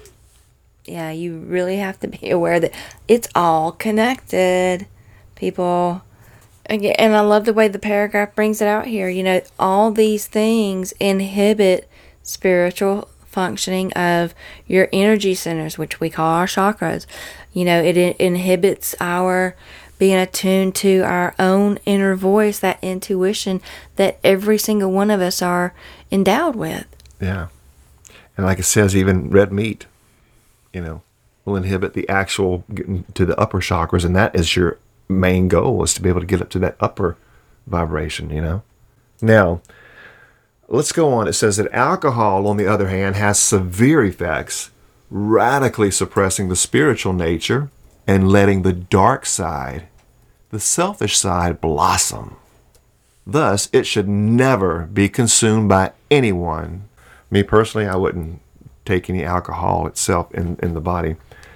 Yeah, you really have to be aware that it's all connected, people. And I love the way the paragraph brings it out here. You know, all these things inhibit spiritual functioning of your energy centers, which we call our chakras. You know, it, it inhibits our being attuned to our own inner voice, that intuition that every single one of us are endowed with. Yeah. And like it says, even red meat, you know, will inhibit the actual getting to the upper chakras, and that is your main goal, is to be able to get up to that upper vibration, you know. Now, let's go on. It says that alcohol, on the other hand, has severe effects, radically suppressing the spiritual nature and letting the dark side, the selfish side, blossom. Thus, it should never be consumed by anyone. Me personally, I wouldn't take any alcohol itself in, in the body,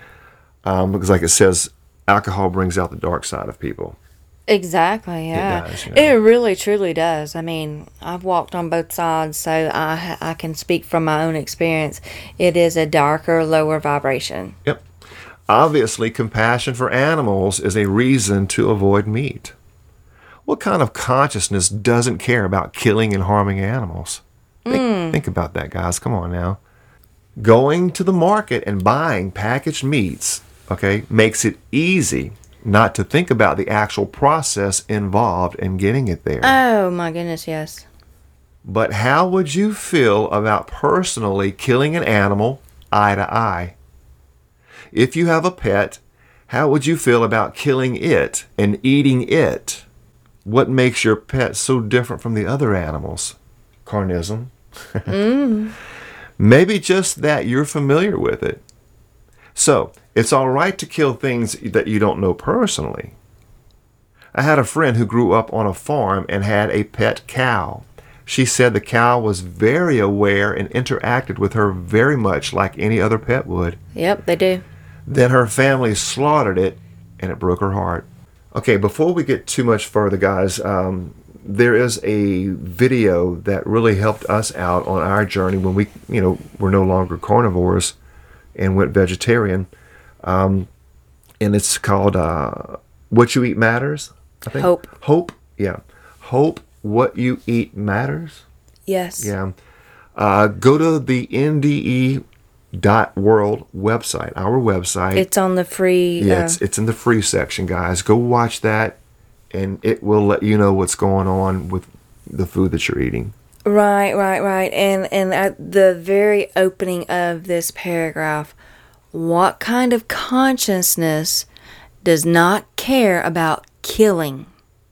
um, because like it says, alcohol brings out the dark side of people. Exactly, yeah. It does, you know? It really, truly does. I mean, I've walked on both sides, so I I can speak from my own experience. It is a darker, lower vibration. Yep. Obviously, compassion for animals is a reason to avoid meat. What kind of consciousness doesn't care about killing and harming animals? Think, mm. think about that, guys. Come on now. Going to the market and buying packaged meats, okay, makes it easy not to think about the actual process involved in getting it there. Oh, my goodness, yes. But how would you feel about personally killing an animal eye to eye? If you have a pet, how would you feel about killing it and eating it? What makes your pet so different from the other animals? Carnism. mm. Maybe just that you're familiar with it. So, it's all right to kill things that you don't know personally. I had a friend who grew up on a farm and had a pet cow. She said the cow was very aware and interacted with her very much like any other pet would. Yep, they do. Then her family slaughtered it, and it broke her heart. Okay, before we get too much further, guys, um, there is a video that really helped us out on our journey when we, you know, were no longer carnivores and went vegetarian. Um, and it's called uh, What You Eat Matters, I think. Hope. Hope, yeah. Hope What You Eat Matters. Yes. Yeah. Uh, go to the N D E dot world website, our website. It's on the free. Yeah, uh, it's, it's in the free section, guys. Go watch that, and it will let you know what's going on with the food that you're eating. Right, right, right. And and at the very opening of this paragraph, what kind of consciousness does not care about killing?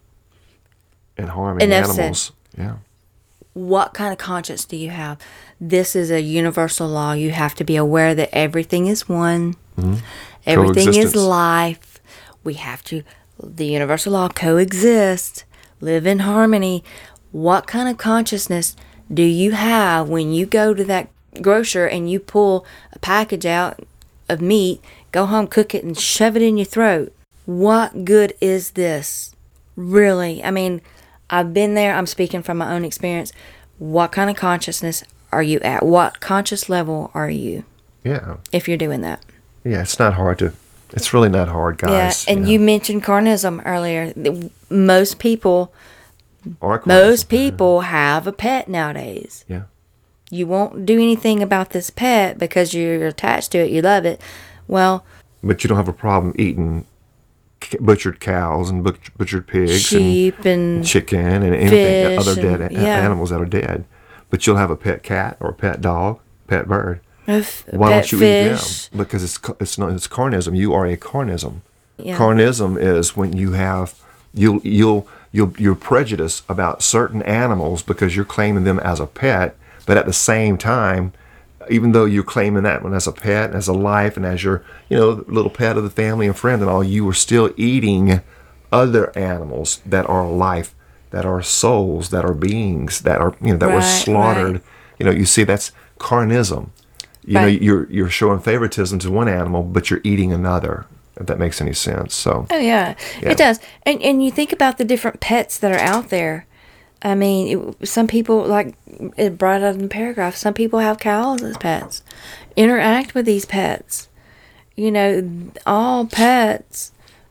And harming Enough said. animals. Yeah. What kind of conscience do you have? This is a universal law. You have to be aware that everything is one. Mm-hmm. Everything is Coexistence. life. We have to, the universal law, coexist, live in harmony. What kind of consciousness do you have when you go to that grocer and you pull a package out of meat, go home, cook it, and shove it in your throat? What good is this? Really? I mean, I've been there. I'm speaking from my own experience. What kind of consciousness are you at? What conscious level are you Yeah. if you're doing that? Yeah, it's not hard to, it's really not hard, guys. Yeah, and know. you mentioned carnism earlier. Most people, Or most people have a pet nowadays. Yeah. You won't do anything about this pet because you're attached to it, you love it. Well, But you don't have a problem eating c- butchered cows and butch- butchered pigs sheep and, and chicken and anything, fish other dead and- a- yeah. animals that are dead. But you'll have a pet cat or a pet dog, pet bird. a f- Why pet don't you fish. eat them? Because it's ca- it's not it's carnism. You are a carnism. Yeah. Carnism is when you have you'll you'll you'll you're prejudiced about certain animals because you're claiming them as a pet, but at the same time, even though you're claiming that one as a pet, as a life, and as your you know little pet of the family and friend and all, you are still eating other animals that are life, that are souls, that are beings, that are you know that were Right, slaughtered. right. You know, you see that's carnism. You know, Right. you're you're showing favoritism to one animal, but you're eating another. If that makes any sense. So Oh yeah, Yeah. it does. And and you think about the different pets that are out there. I mean, it, some people, like it brought out in the paragraph, some people have cows as pets. Interact with these pets. You know, all pets,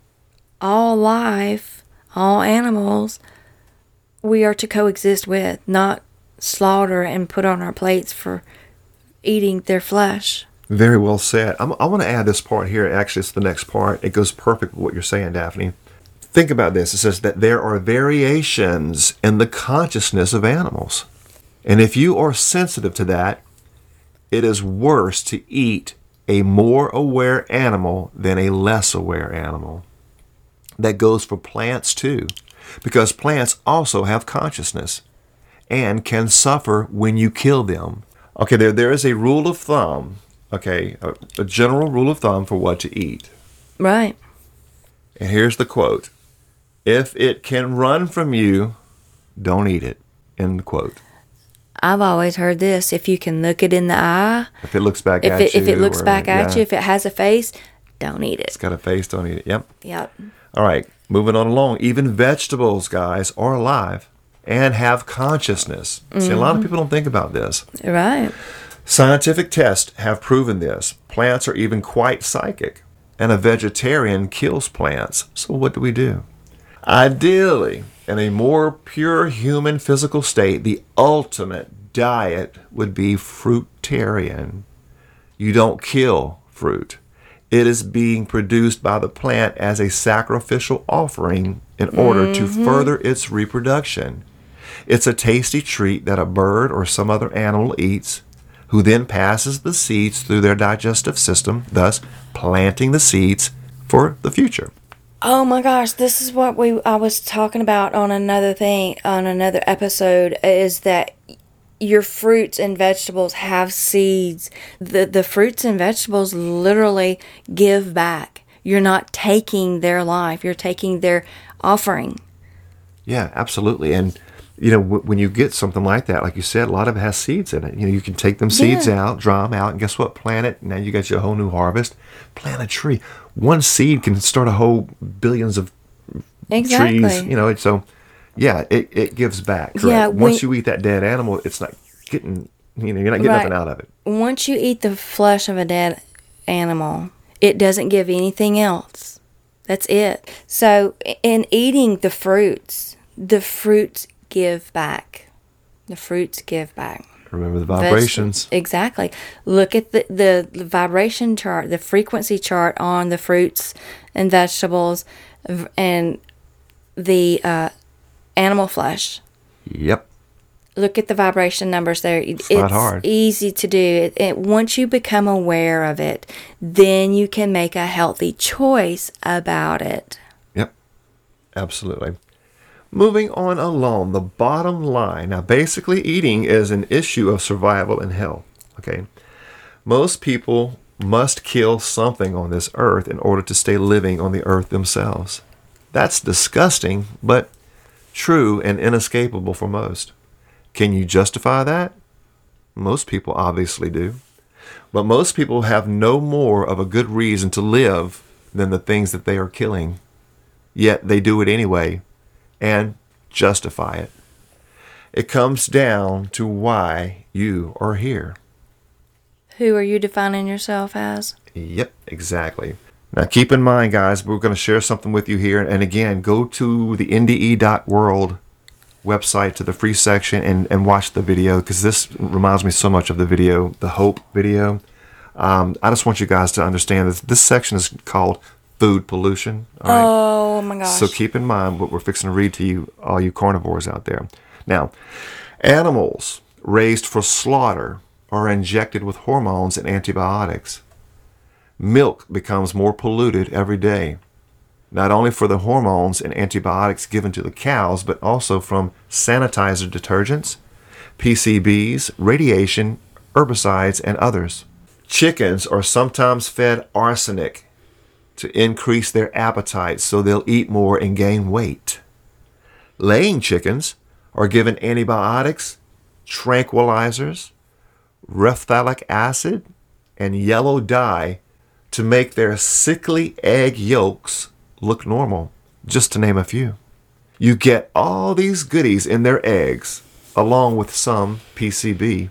all life, all animals, we are to coexist with, not slaughter and put on our plates for eating their flesh. very well said. I'm, I want to add this part here. Actually, it's the next part. It goes perfect with what you're saying, Daphne. Think about this. It says that there are variations in the consciousness of animals. And if you are sensitive to that, it is worse to eat a more aware animal than a less aware animal. That goes for plants too, because plants also have consciousness and can suffer when you kill them. Okay, there there is a rule of thumb, okay, a, a general rule of thumb for what to eat. Right. And here's the quote. If it can run from you, don't eat it. End quote. I've always heard this. If you can look it in the eye, If it looks back if at it you. if it looks or- back at yeah, you, if it has a face, don't eat it. it's got a face, don't eat it. Yep. Yep. All right, moving on along. Even vegetables, guys, are alive and have consciousness. See, a lot of people don't think about this. Right. Scientific tests have proven this. Plants are even quite psychic, and a vegetarian kills plants. So what do we do? Ideally, in a more pure human physical state, the ultimate diet would be fruitarian. You don't kill fruit. It is being produced by the plant as a sacrificial offering in order to further its reproduction. It's a tasty treat that a bird or some other animal eats, who then passes the seeds through their digestive system, thus planting the seeds for the future. Oh my gosh, this is what we I was talking about on another thing on another episode is that your fruits and vegetables have seeds. The the fruits and vegetables literally give back. You're not taking their life. You're taking their offering. Yeah, absolutely. And you know, w- when you get something like that, like you said, a lot of it has seeds in it. You know, you can take them seeds Yeah. out, dry them out, and guess what? Plant it. Now you got your whole new harvest. Plant a tree. One seed can start a whole billions of Exactly. trees. You know, so yeah, it, it gives back. Correct. Yeah, Once when- you eat that dead animal, it's not getting. You know, you're not getting Right. nothing out of it. Once you eat the flesh of a dead animal, it doesn't give anything else. That's it. So, in eating the fruits, the fruits give back. The fruits give back. Remember the vibrations. Veg- exactly. Look at the, the, the vibration chart, the frequency chart on the fruits and vegetables v- and the uh, animal flesh. Yep. Look at the vibration numbers there. It's not hard. easy to do. It, it, once you become aware of it, then you can make a healthy choice about it. Yep. Absolutely. Moving on along, the bottom line. Now, basically, eating is an issue of survival and health. Okay. Most people must kill something on this earth in order to stay living on the earth themselves. That's disgusting, but true and inescapable for most. Can you justify that? Most people obviously do. But most people have no more of a good reason to live than the things that they are killing. Yet they do it anyway and justify it. It comes down to why you are here. Who are you defining yourself as? Yep, exactly. Now keep in mind, guys, we're going to share something with you here. And again, go to the N D E dot world website to the free section and, and watch the video, because this reminds me so much of the video, the Hope video. Um, I just want you guys to understand that this section is called food pollution. All right? Oh my gosh. So keep in mind what we're fixing to read to you, all you carnivores out there. Now, animals raised for slaughter are injected with hormones and antibiotics. Milk becomes more polluted every day, not only for the hormones and antibiotics given to the cows, but also from sanitizer detergents, P C Bs, radiation, herbicides, and others. Chickens are sometimes fed arsenic to increase their appetite so they'll eat more and gain weight. Laying chickens are given antibiotics, tranquilizers, rephthalic acid, and yellow dye to make their sickly egg yolks look normal, just to name a few. You get all these goodies in their eggs, along with some P C B.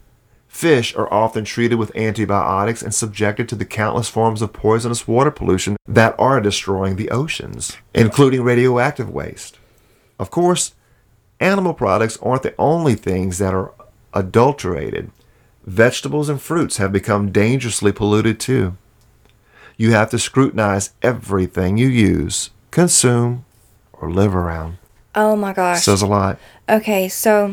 Fish are often treated with antibiotics and subjected to the countless forms of poisonous water pollution that are destroying the oceans, including radioactive waste. Of course, animal products aren't the only things that are adulterated. Vegetables and fruits have become dangerously polluted too. You have to scrutinize everything you use, consume, or live around. Oh my gosh. Says a lot. Okay, so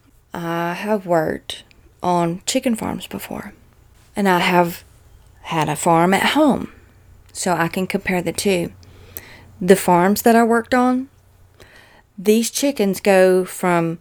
I have worked on chicken farms before, and I have had a farm at home, so I can compare the two. The farms that I worked on, these chickens go from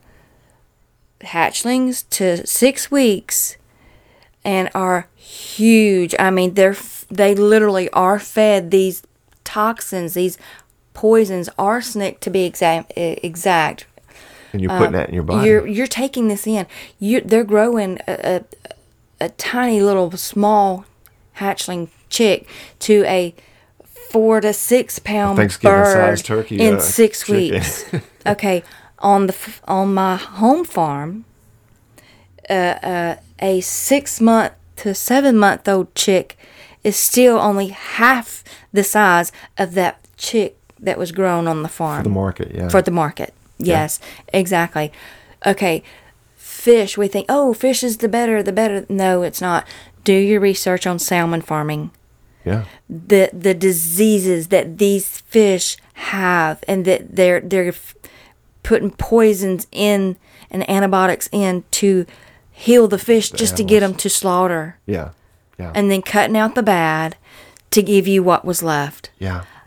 hatchlings to six weeks and are huge. I mean, they're they literally are fed these toxins, these poisons, arsenic to be exact. exact. And you're putting that in your body. You're you're taking this in. You they're growing a, a a tiny little small hatchling chick to a four to six pound Thanksgiving-sized bird turkey, in uh, six chicken. weeks. Okay, on the f- on my home farm, uh, uh, a six month to seven month old chick is still only half the size of that chick that was grown on the farm. For the market, yeah. For the market. Yes, yeah. Exactly. Okay, fish, we think, oh, fish is the better, the better. No, it's not. Do your research on salmon farming. Yeah. The the diseases that these fish have, and that they're they're putting poisons in and antibiotics in to heal the fish The just animals. to get them to slaughter. Yeah. Yeah. And then cutting out the bad to give you what was left. yeah.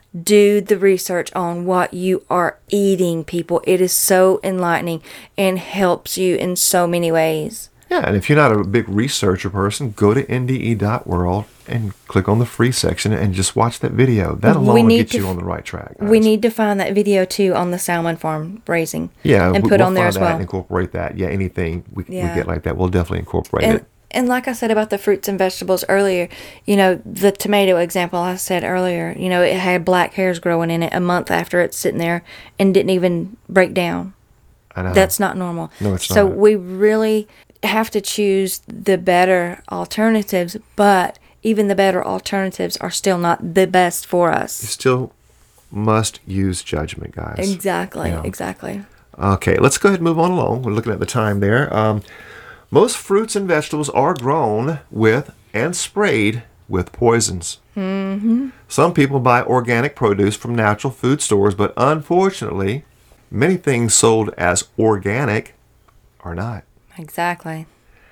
do the research on what you are eating, people. It is so enlightening and helps you in so many ways. Yeah, and if you're not a big researcher person, go to N D E dot world and click on the free section and just watch that video. That alone will get you on the right track, guys. We need to find that video too on the salmon farm raising. Yeah, and we- put we'll on there find as that well. and incorporate that. Yeah, anything we, Yeah. we get like that, we'll definitely incorporate And it. and like I said about the fruits and vegetables earlier, you know, the tomato example I said earlier, you know, it had black hairs growing in it a month after it's sitting there and didn't even break down. I know. That's not normal. No, it's so not. we really have to choose the better alternatives, but even the better alternatives are still not the best for You us. still must use judgment, guys. Exactly, Yeah. exactly. Okay, let's go ahead and move on along. We're looking at the time there. Um, most fruits and vegetables are grown with and sprayed with poisons. Mm-hmm. Some people buy organic produce from natural food stores, but unfortunately, many things sold as organic are not. Exactly.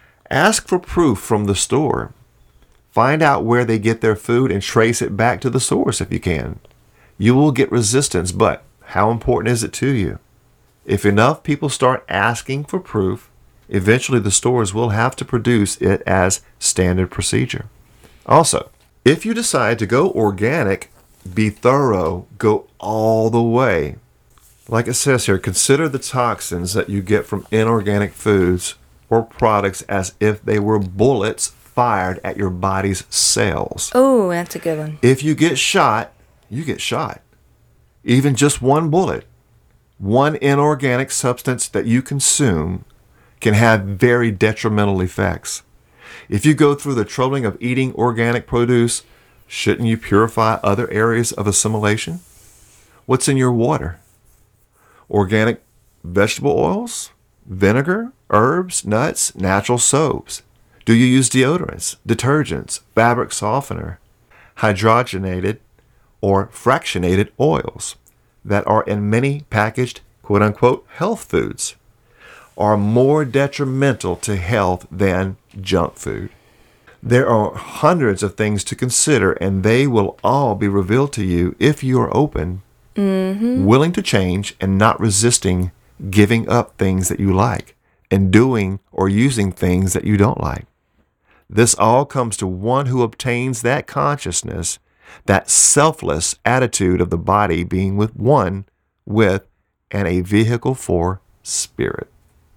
Ask for proof from the store. Find out where they get their food and trace it back to the source if you can. You will get resistance, but how important is it to you? If enough people start asking for proof, eventually the stores will have to produce it as standard procedure. Also, if you decide to go organic, be thorough, go all the way. Like it says here, consider the toxins that you get from inorganic foods or products as if they were bullets fired at your body's cells. Oh, that's a good one. If you get shot, you get shot. Even just one bullet, one inorganic substance that you consume can have very detrimental effects. If you go through the troubling of eating organic produce, shouldn't you purify other areas of assimilation? What's in your water? Organic vegetable oils, vinegar, herbs, nuts, natural soaps. Do you use deodorants, detergents, fabric softener, hydrogenated or fractionated oils that are in many packaged quote-unquote health foods are more detrimental to health than junk food? There are hundreds of things to consider, and they will all be revealed to you if you are open, mm-hmm. willing to change, and not resisting giving up things that you like and doing or using things that you don't like. This all comes to one who obtains that consciousness, that selfless attitude of the body being with one with and a vehicle for spirit.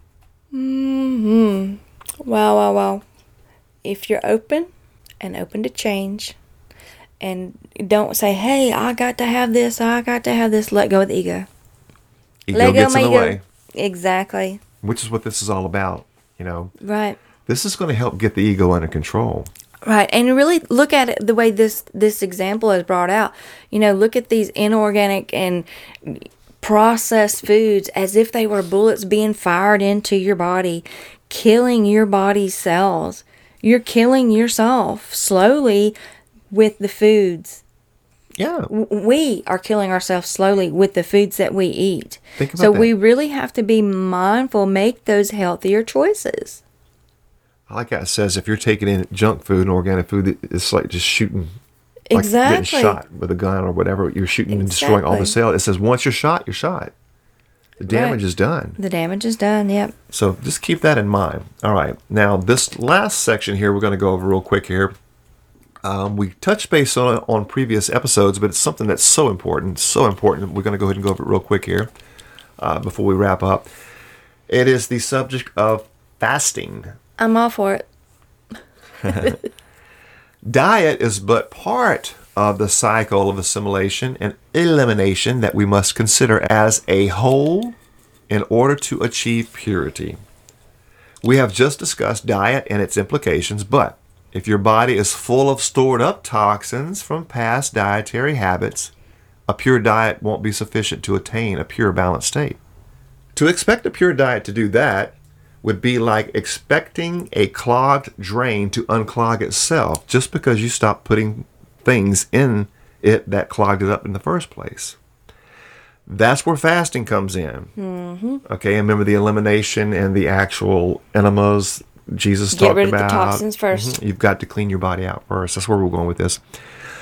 Mm-hmm. Wow, wow, wow. If you're open and open to change, and don't say, hey, I got to have this, I got to have this, let go of the ego. Ego Let go gets of my in the ego. way, Exactly. which is what this is all about. You know, Right. this is going to help get the ego under control. Right, and really look at it the way this this example is brought out. You know, look at these inorganic and processed foods as if they were bullets being fired into your body, killing your body's cells. You're killing yourself slowly with the foods. Yeah. W- We are killing ourselves slowly with the foods that we eat. Think about So that. we really have to be mindful, make those healthier choices. Like I says, if you're taking in junk food and organic food, it's like just shooting, like Exactly. getting shot with a gun or whatever. You're shooting and destroying all the Exactly. cells. It says once you're shot, you're shot. The damage Right. is done. The damage is done, yep. So just keep that in mind. All right. Now, this last section here, we're going to go over real quick here. Um, we touched base on it on previous episodes, but it's something that's so important, so important. We're going to go ahead and go over it real quick here uh, before we wrap up. It is the subject of fasting. I'm all for it. Diet is but part of the cycle of assimilation and elimination that we must consider as a whole in order to achieve purity. We have just discussed diet and its implications, but if your body is full of stored up toxins from past dietary habits, a pure diet won't be sufficient to attain a pure balanced state. To expect a pure diet to do that would be like expecting a clogged drain to unclog itself just because you stopped putting things in it that clogged it up in the first place. That's where fasting comes in. Mm-hmm. Okay, and remember the elimination and the actual enemas Jesus Get talked rid of about. the toxins first. Mhm. You've got to clean your body out first. That's where we're going with this.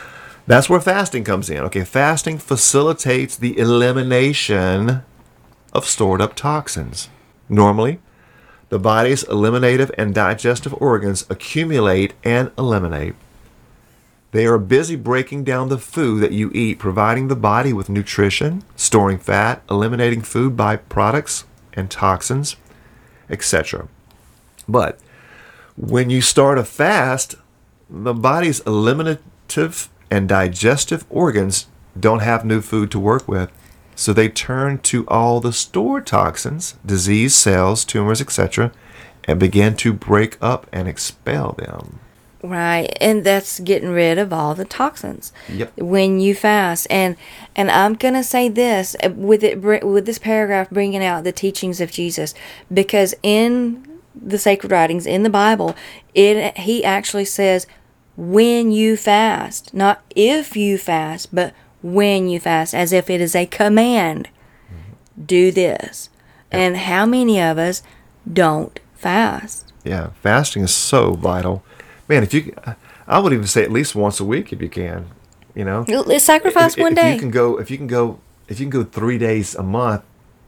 That's where fasting comes in. Okay, fasting facilitates the elimination of stored up toxins. Normally, the body's eliminative and digestive organs accumulate and eliminate. They are busy breaking down the food that you eat, providing the body with nutrition, storing fat, eliminating food byproducts and toxins, et cetera. But when you start a fast, the body's eliminative and digestive organs don't have new food to work with. So they turn to all the stored toxins, disease cells, tumors, et cetera, and begin to break up and expel them. Right, and that's getting rid of all the toxins. Yep. When you fast, and and I'm gonna say this with it with this paragraph bringing out the teachings of Jesus, because in the sacred writings in the Bible, it he actually says when you fast, not if you fast, but when you fast, as if it is a command. Mm-hmm. Do this, yep. And how many of us don't fast? Yeah, fasting is so vital. Man, if you, I would even say at least once a week if you can, you know. Let's sacrifice if, one if day. You can go, if you can go, if you can go three days a month,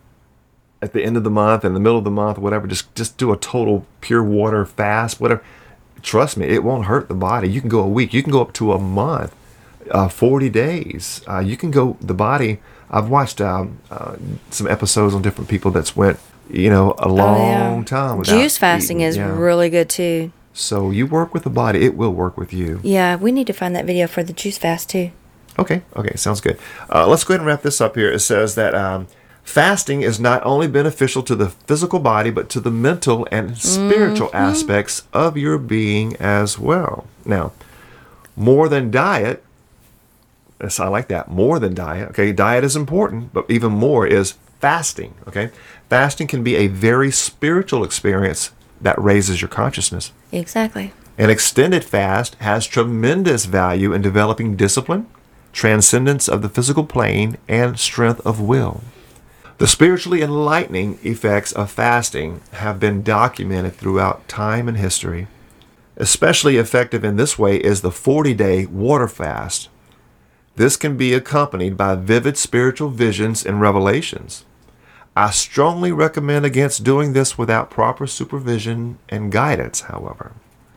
at the end of the month, in the middle of the month, whatever, just just do a total pure water fast, whatever. Trust me, it won't hurt the body. You can go a week. You can go up to a month, uh, forty days. Uh, you can go the body. I've watched um, uh, some episodes on different people that's went, you know, a long oh, yeah. time without Juice fasting eating, is yeah. really good too. So you work with the body, it will work with you. Yeah, we need to find that video for the juice fast too. Okay, okay, sounds good. Uh, let's go ahead and wrap this up here. It says that um, fasting is not only beneficial to the physical body, but to the mental and spiritual mm-hmm. aspects of your being as well. Now, more than diet, yes, I like that, more than diet. Okay, diet is important, but even more is fasting. Okay, fasting can be a very spiritual experience that raises your consciousness. Exactly. An extended fast has tremendous value in developing discipline, transcendence of the physical plane, and strength of will. The spiritually enlightening effects of fasting have been documented throughout time and history. Especially effective in this way is the forty-day water fast. This can be accompanied by vivid spiritual visions and revelations. I strongly recommend against doing this without proper supervision and guidance, however.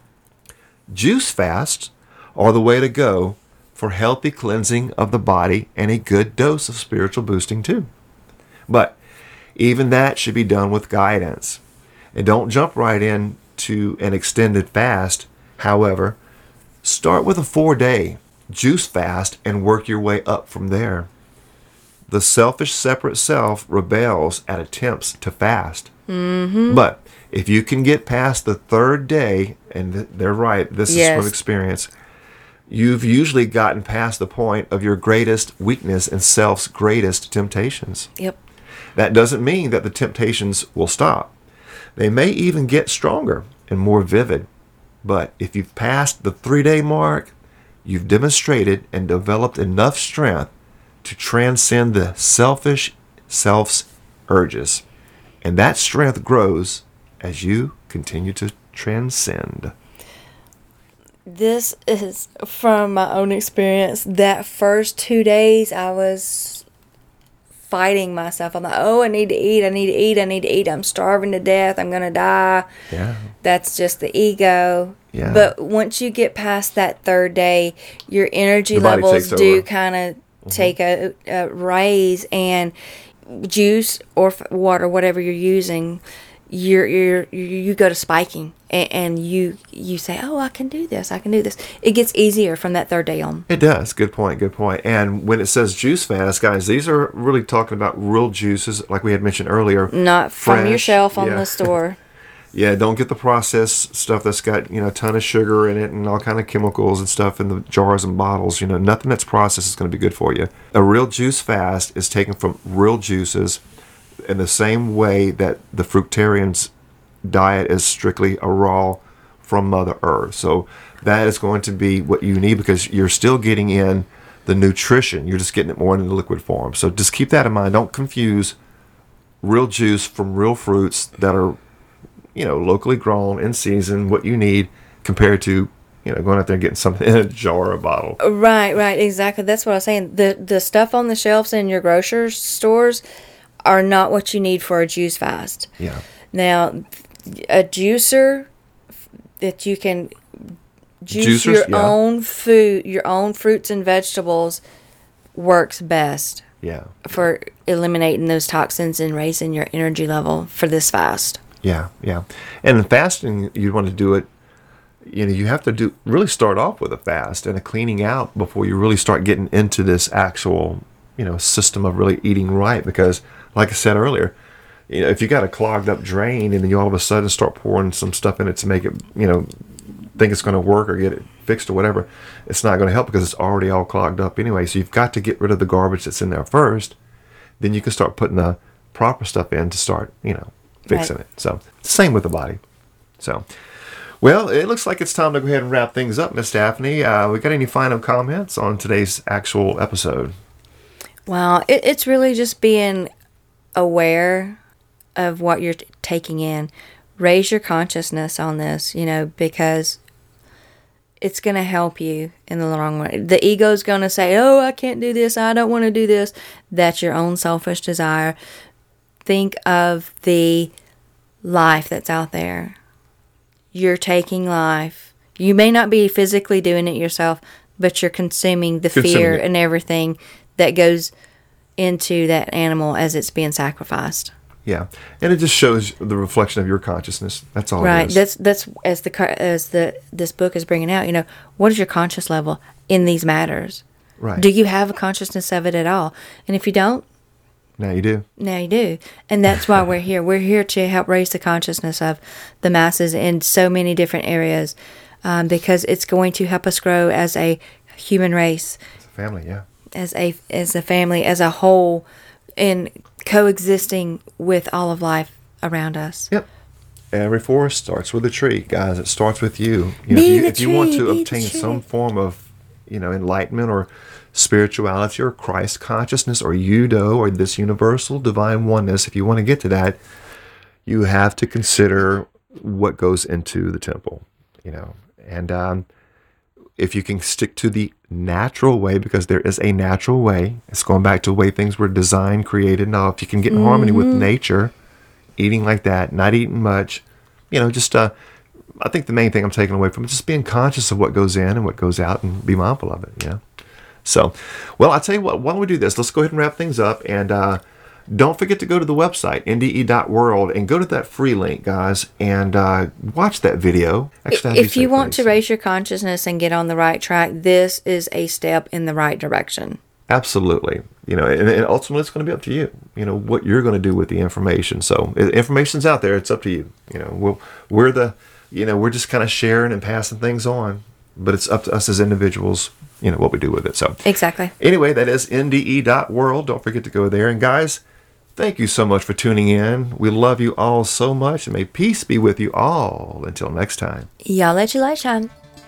Juice fasts are the way to go for healthy cleansing of the body and a good dose of spiritual boosting too. But even that should be done with guidance. And don't jump right into an extended fast. However, start with a four-day juice fast and work your way up from there. The selfish, separate self rebels at attempts to fast. Mm-hmm. But if you can get past the third day, and they're right, this yes. is from experience, you've usually gotten past the point of your greatest weakness and self's greatest temptations. Yep. That doesn't mean that the temptations will stop. They may even get stronger and more vivid. But if you've passed the three-day mark, you've demonstrated and developed enough strength to transcend the selfish self's urges. And that strength grows as you continue to transcend. This is from my own experience. That first two days, I was fighting myself. I'm like, oh, I need to eat, I need to eat, I need to eat. I'm starving to death. I'm going to die. Yeah. That's just the ego. Yeah. But once you get past that third day, your energy The body levels takes do over. kind of mm-hmm. take a, a raise, and juice or f- water, whatever you're using, you're, you're, you you go to spiking, and, and you you say, oh, I can do this, I can do this. It gets easier from that third day on. It does. Good point, good point. And when it says juice fast, guys, these are really talking about real juices, like we had mentioned earlier. Not from your Fresh, shelf on yeah. the store. Yeah, don't get the processed stuff that's got, you know, a ton of sugar in it and all kind of chemicals and stuff in the jars and bottles. You know, nothing that's processed is going to be good for you. A real juice fast is taken from real juices in the same way that the fruitarian's diet is strictly a raw from Mother Earth. So that is going to be what you need, because you're still getting in the nutrition. You're just getting it more in the liquid form. So just keep that in mind. Don't confuse real juice from real fruits that are, you know, locally grown, in season, what you need, compared to you know, going out there and getting something in a jar or a bottle. Right, right, exactly. That's what I was saying. The the stuff on the shelves in your grocery stores are not what you need for a juice fast. Yeah. Now, a juicer that you can juice Juicers, your yeah. own food, your own fruits and vegetables, works best Yeah. for eliminating those toxins and raising your energy level for this fast. Yeah, yeah. And in fasting, you want to do it, you know, you have to do really start off with a fast and a cleaning out before you really start getting into this actual, you know, system of really eating right. Because, like I said earlier, you know, if you got a clogged up drain and then you all of a sudden start pouring some stuff in it to make it, you know, think it's going to work or get it fixed or whatever, it's not going to help because it's already all clogged up anyway. So you've got to get rid of the garbage that's in there first. Then you can start putting the proper stuff in to start, you know, fixing Right. it. So same with the body. So, well, it looks like it's time to go ahead and wrap things up, Miss Daphne. Uh, we got any final comments on today's actual episode? Well, it, it's really just being aware of what you're t- taking in. Raise your consciousness on this, you know, because it's going to help you in the long run. The ego's going to say, oh, I can't do this. I don't want to do this. That's your own selfish desire. Think of the life that's out there. You're taking life. You may not be physically doing it yourself, but you're consuming the Consuming fear it. and everything that goes into that animal as it's being sacrificed. Yeah, and it just shows the reflection of your consciousness. That's all Right. it is. That's that's as the car- as the this book is bringing out. You know, what is your conscious level in these matters? Right. Do you have a consciousness of it at all? And if you don't, Now you do. now you do. And that's why we're here. We're here to help raise the consciousness of the masses in so many different areas, um, because it's going to help us grow as a human race, It's a family, yeah. as a as a family, as a whole, in coexisting with all of life around us. Yep. Every forest starts with a tree, guys. It starts with you. You know, Be if you, the if you want tree, to be the obtain tree. some form of, you know, enlightenment or spirituality or Christ consciousness or Yudo or this universal divine oneness, if you want to get to that, you have to consider what goes into the temple, you know. And um, if you can stick to the natural way, because there is a natural way, it's going back to the way things were designed, created. Now, if you can get in harmony with nature, eating like that, not eating much, you know, just, uh, I think the main thing I'm taking away from it is just being conscious of what goes in and what goes out and be mindful of it, you know. So, well, I'll tell you what, why don't we do this? Let's go ahead and wrap things up. And uh, don't forget to go to the website, N D E dot world, and go to that free link, guys, and uh, watch that video. Actually, If you want to raise your consciousness and get on the right track, this is a step in the right direction. Absolutely. You know, and, and ultimately it's going to be up to you, you know, what you're going to do with the information. So i- information's out there. It's up to you. You know, we'll, we're the, you know, we're just kind of sharing and passing things on, but it's up to us as individuals, you know, what we do with it. So Exactly. anyway, that is N D E dot world. Don't forget to go there. And guys, thank you so much for tuning in. We love you all so much, and may peace be with you all. Until next time. Y'all let your light shine.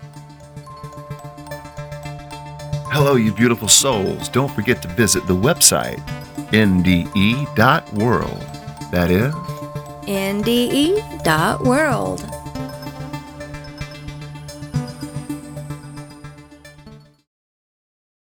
Hello, you beautiful souls. Don't forget to visit the website, N D E dot world. That is N D E dot world.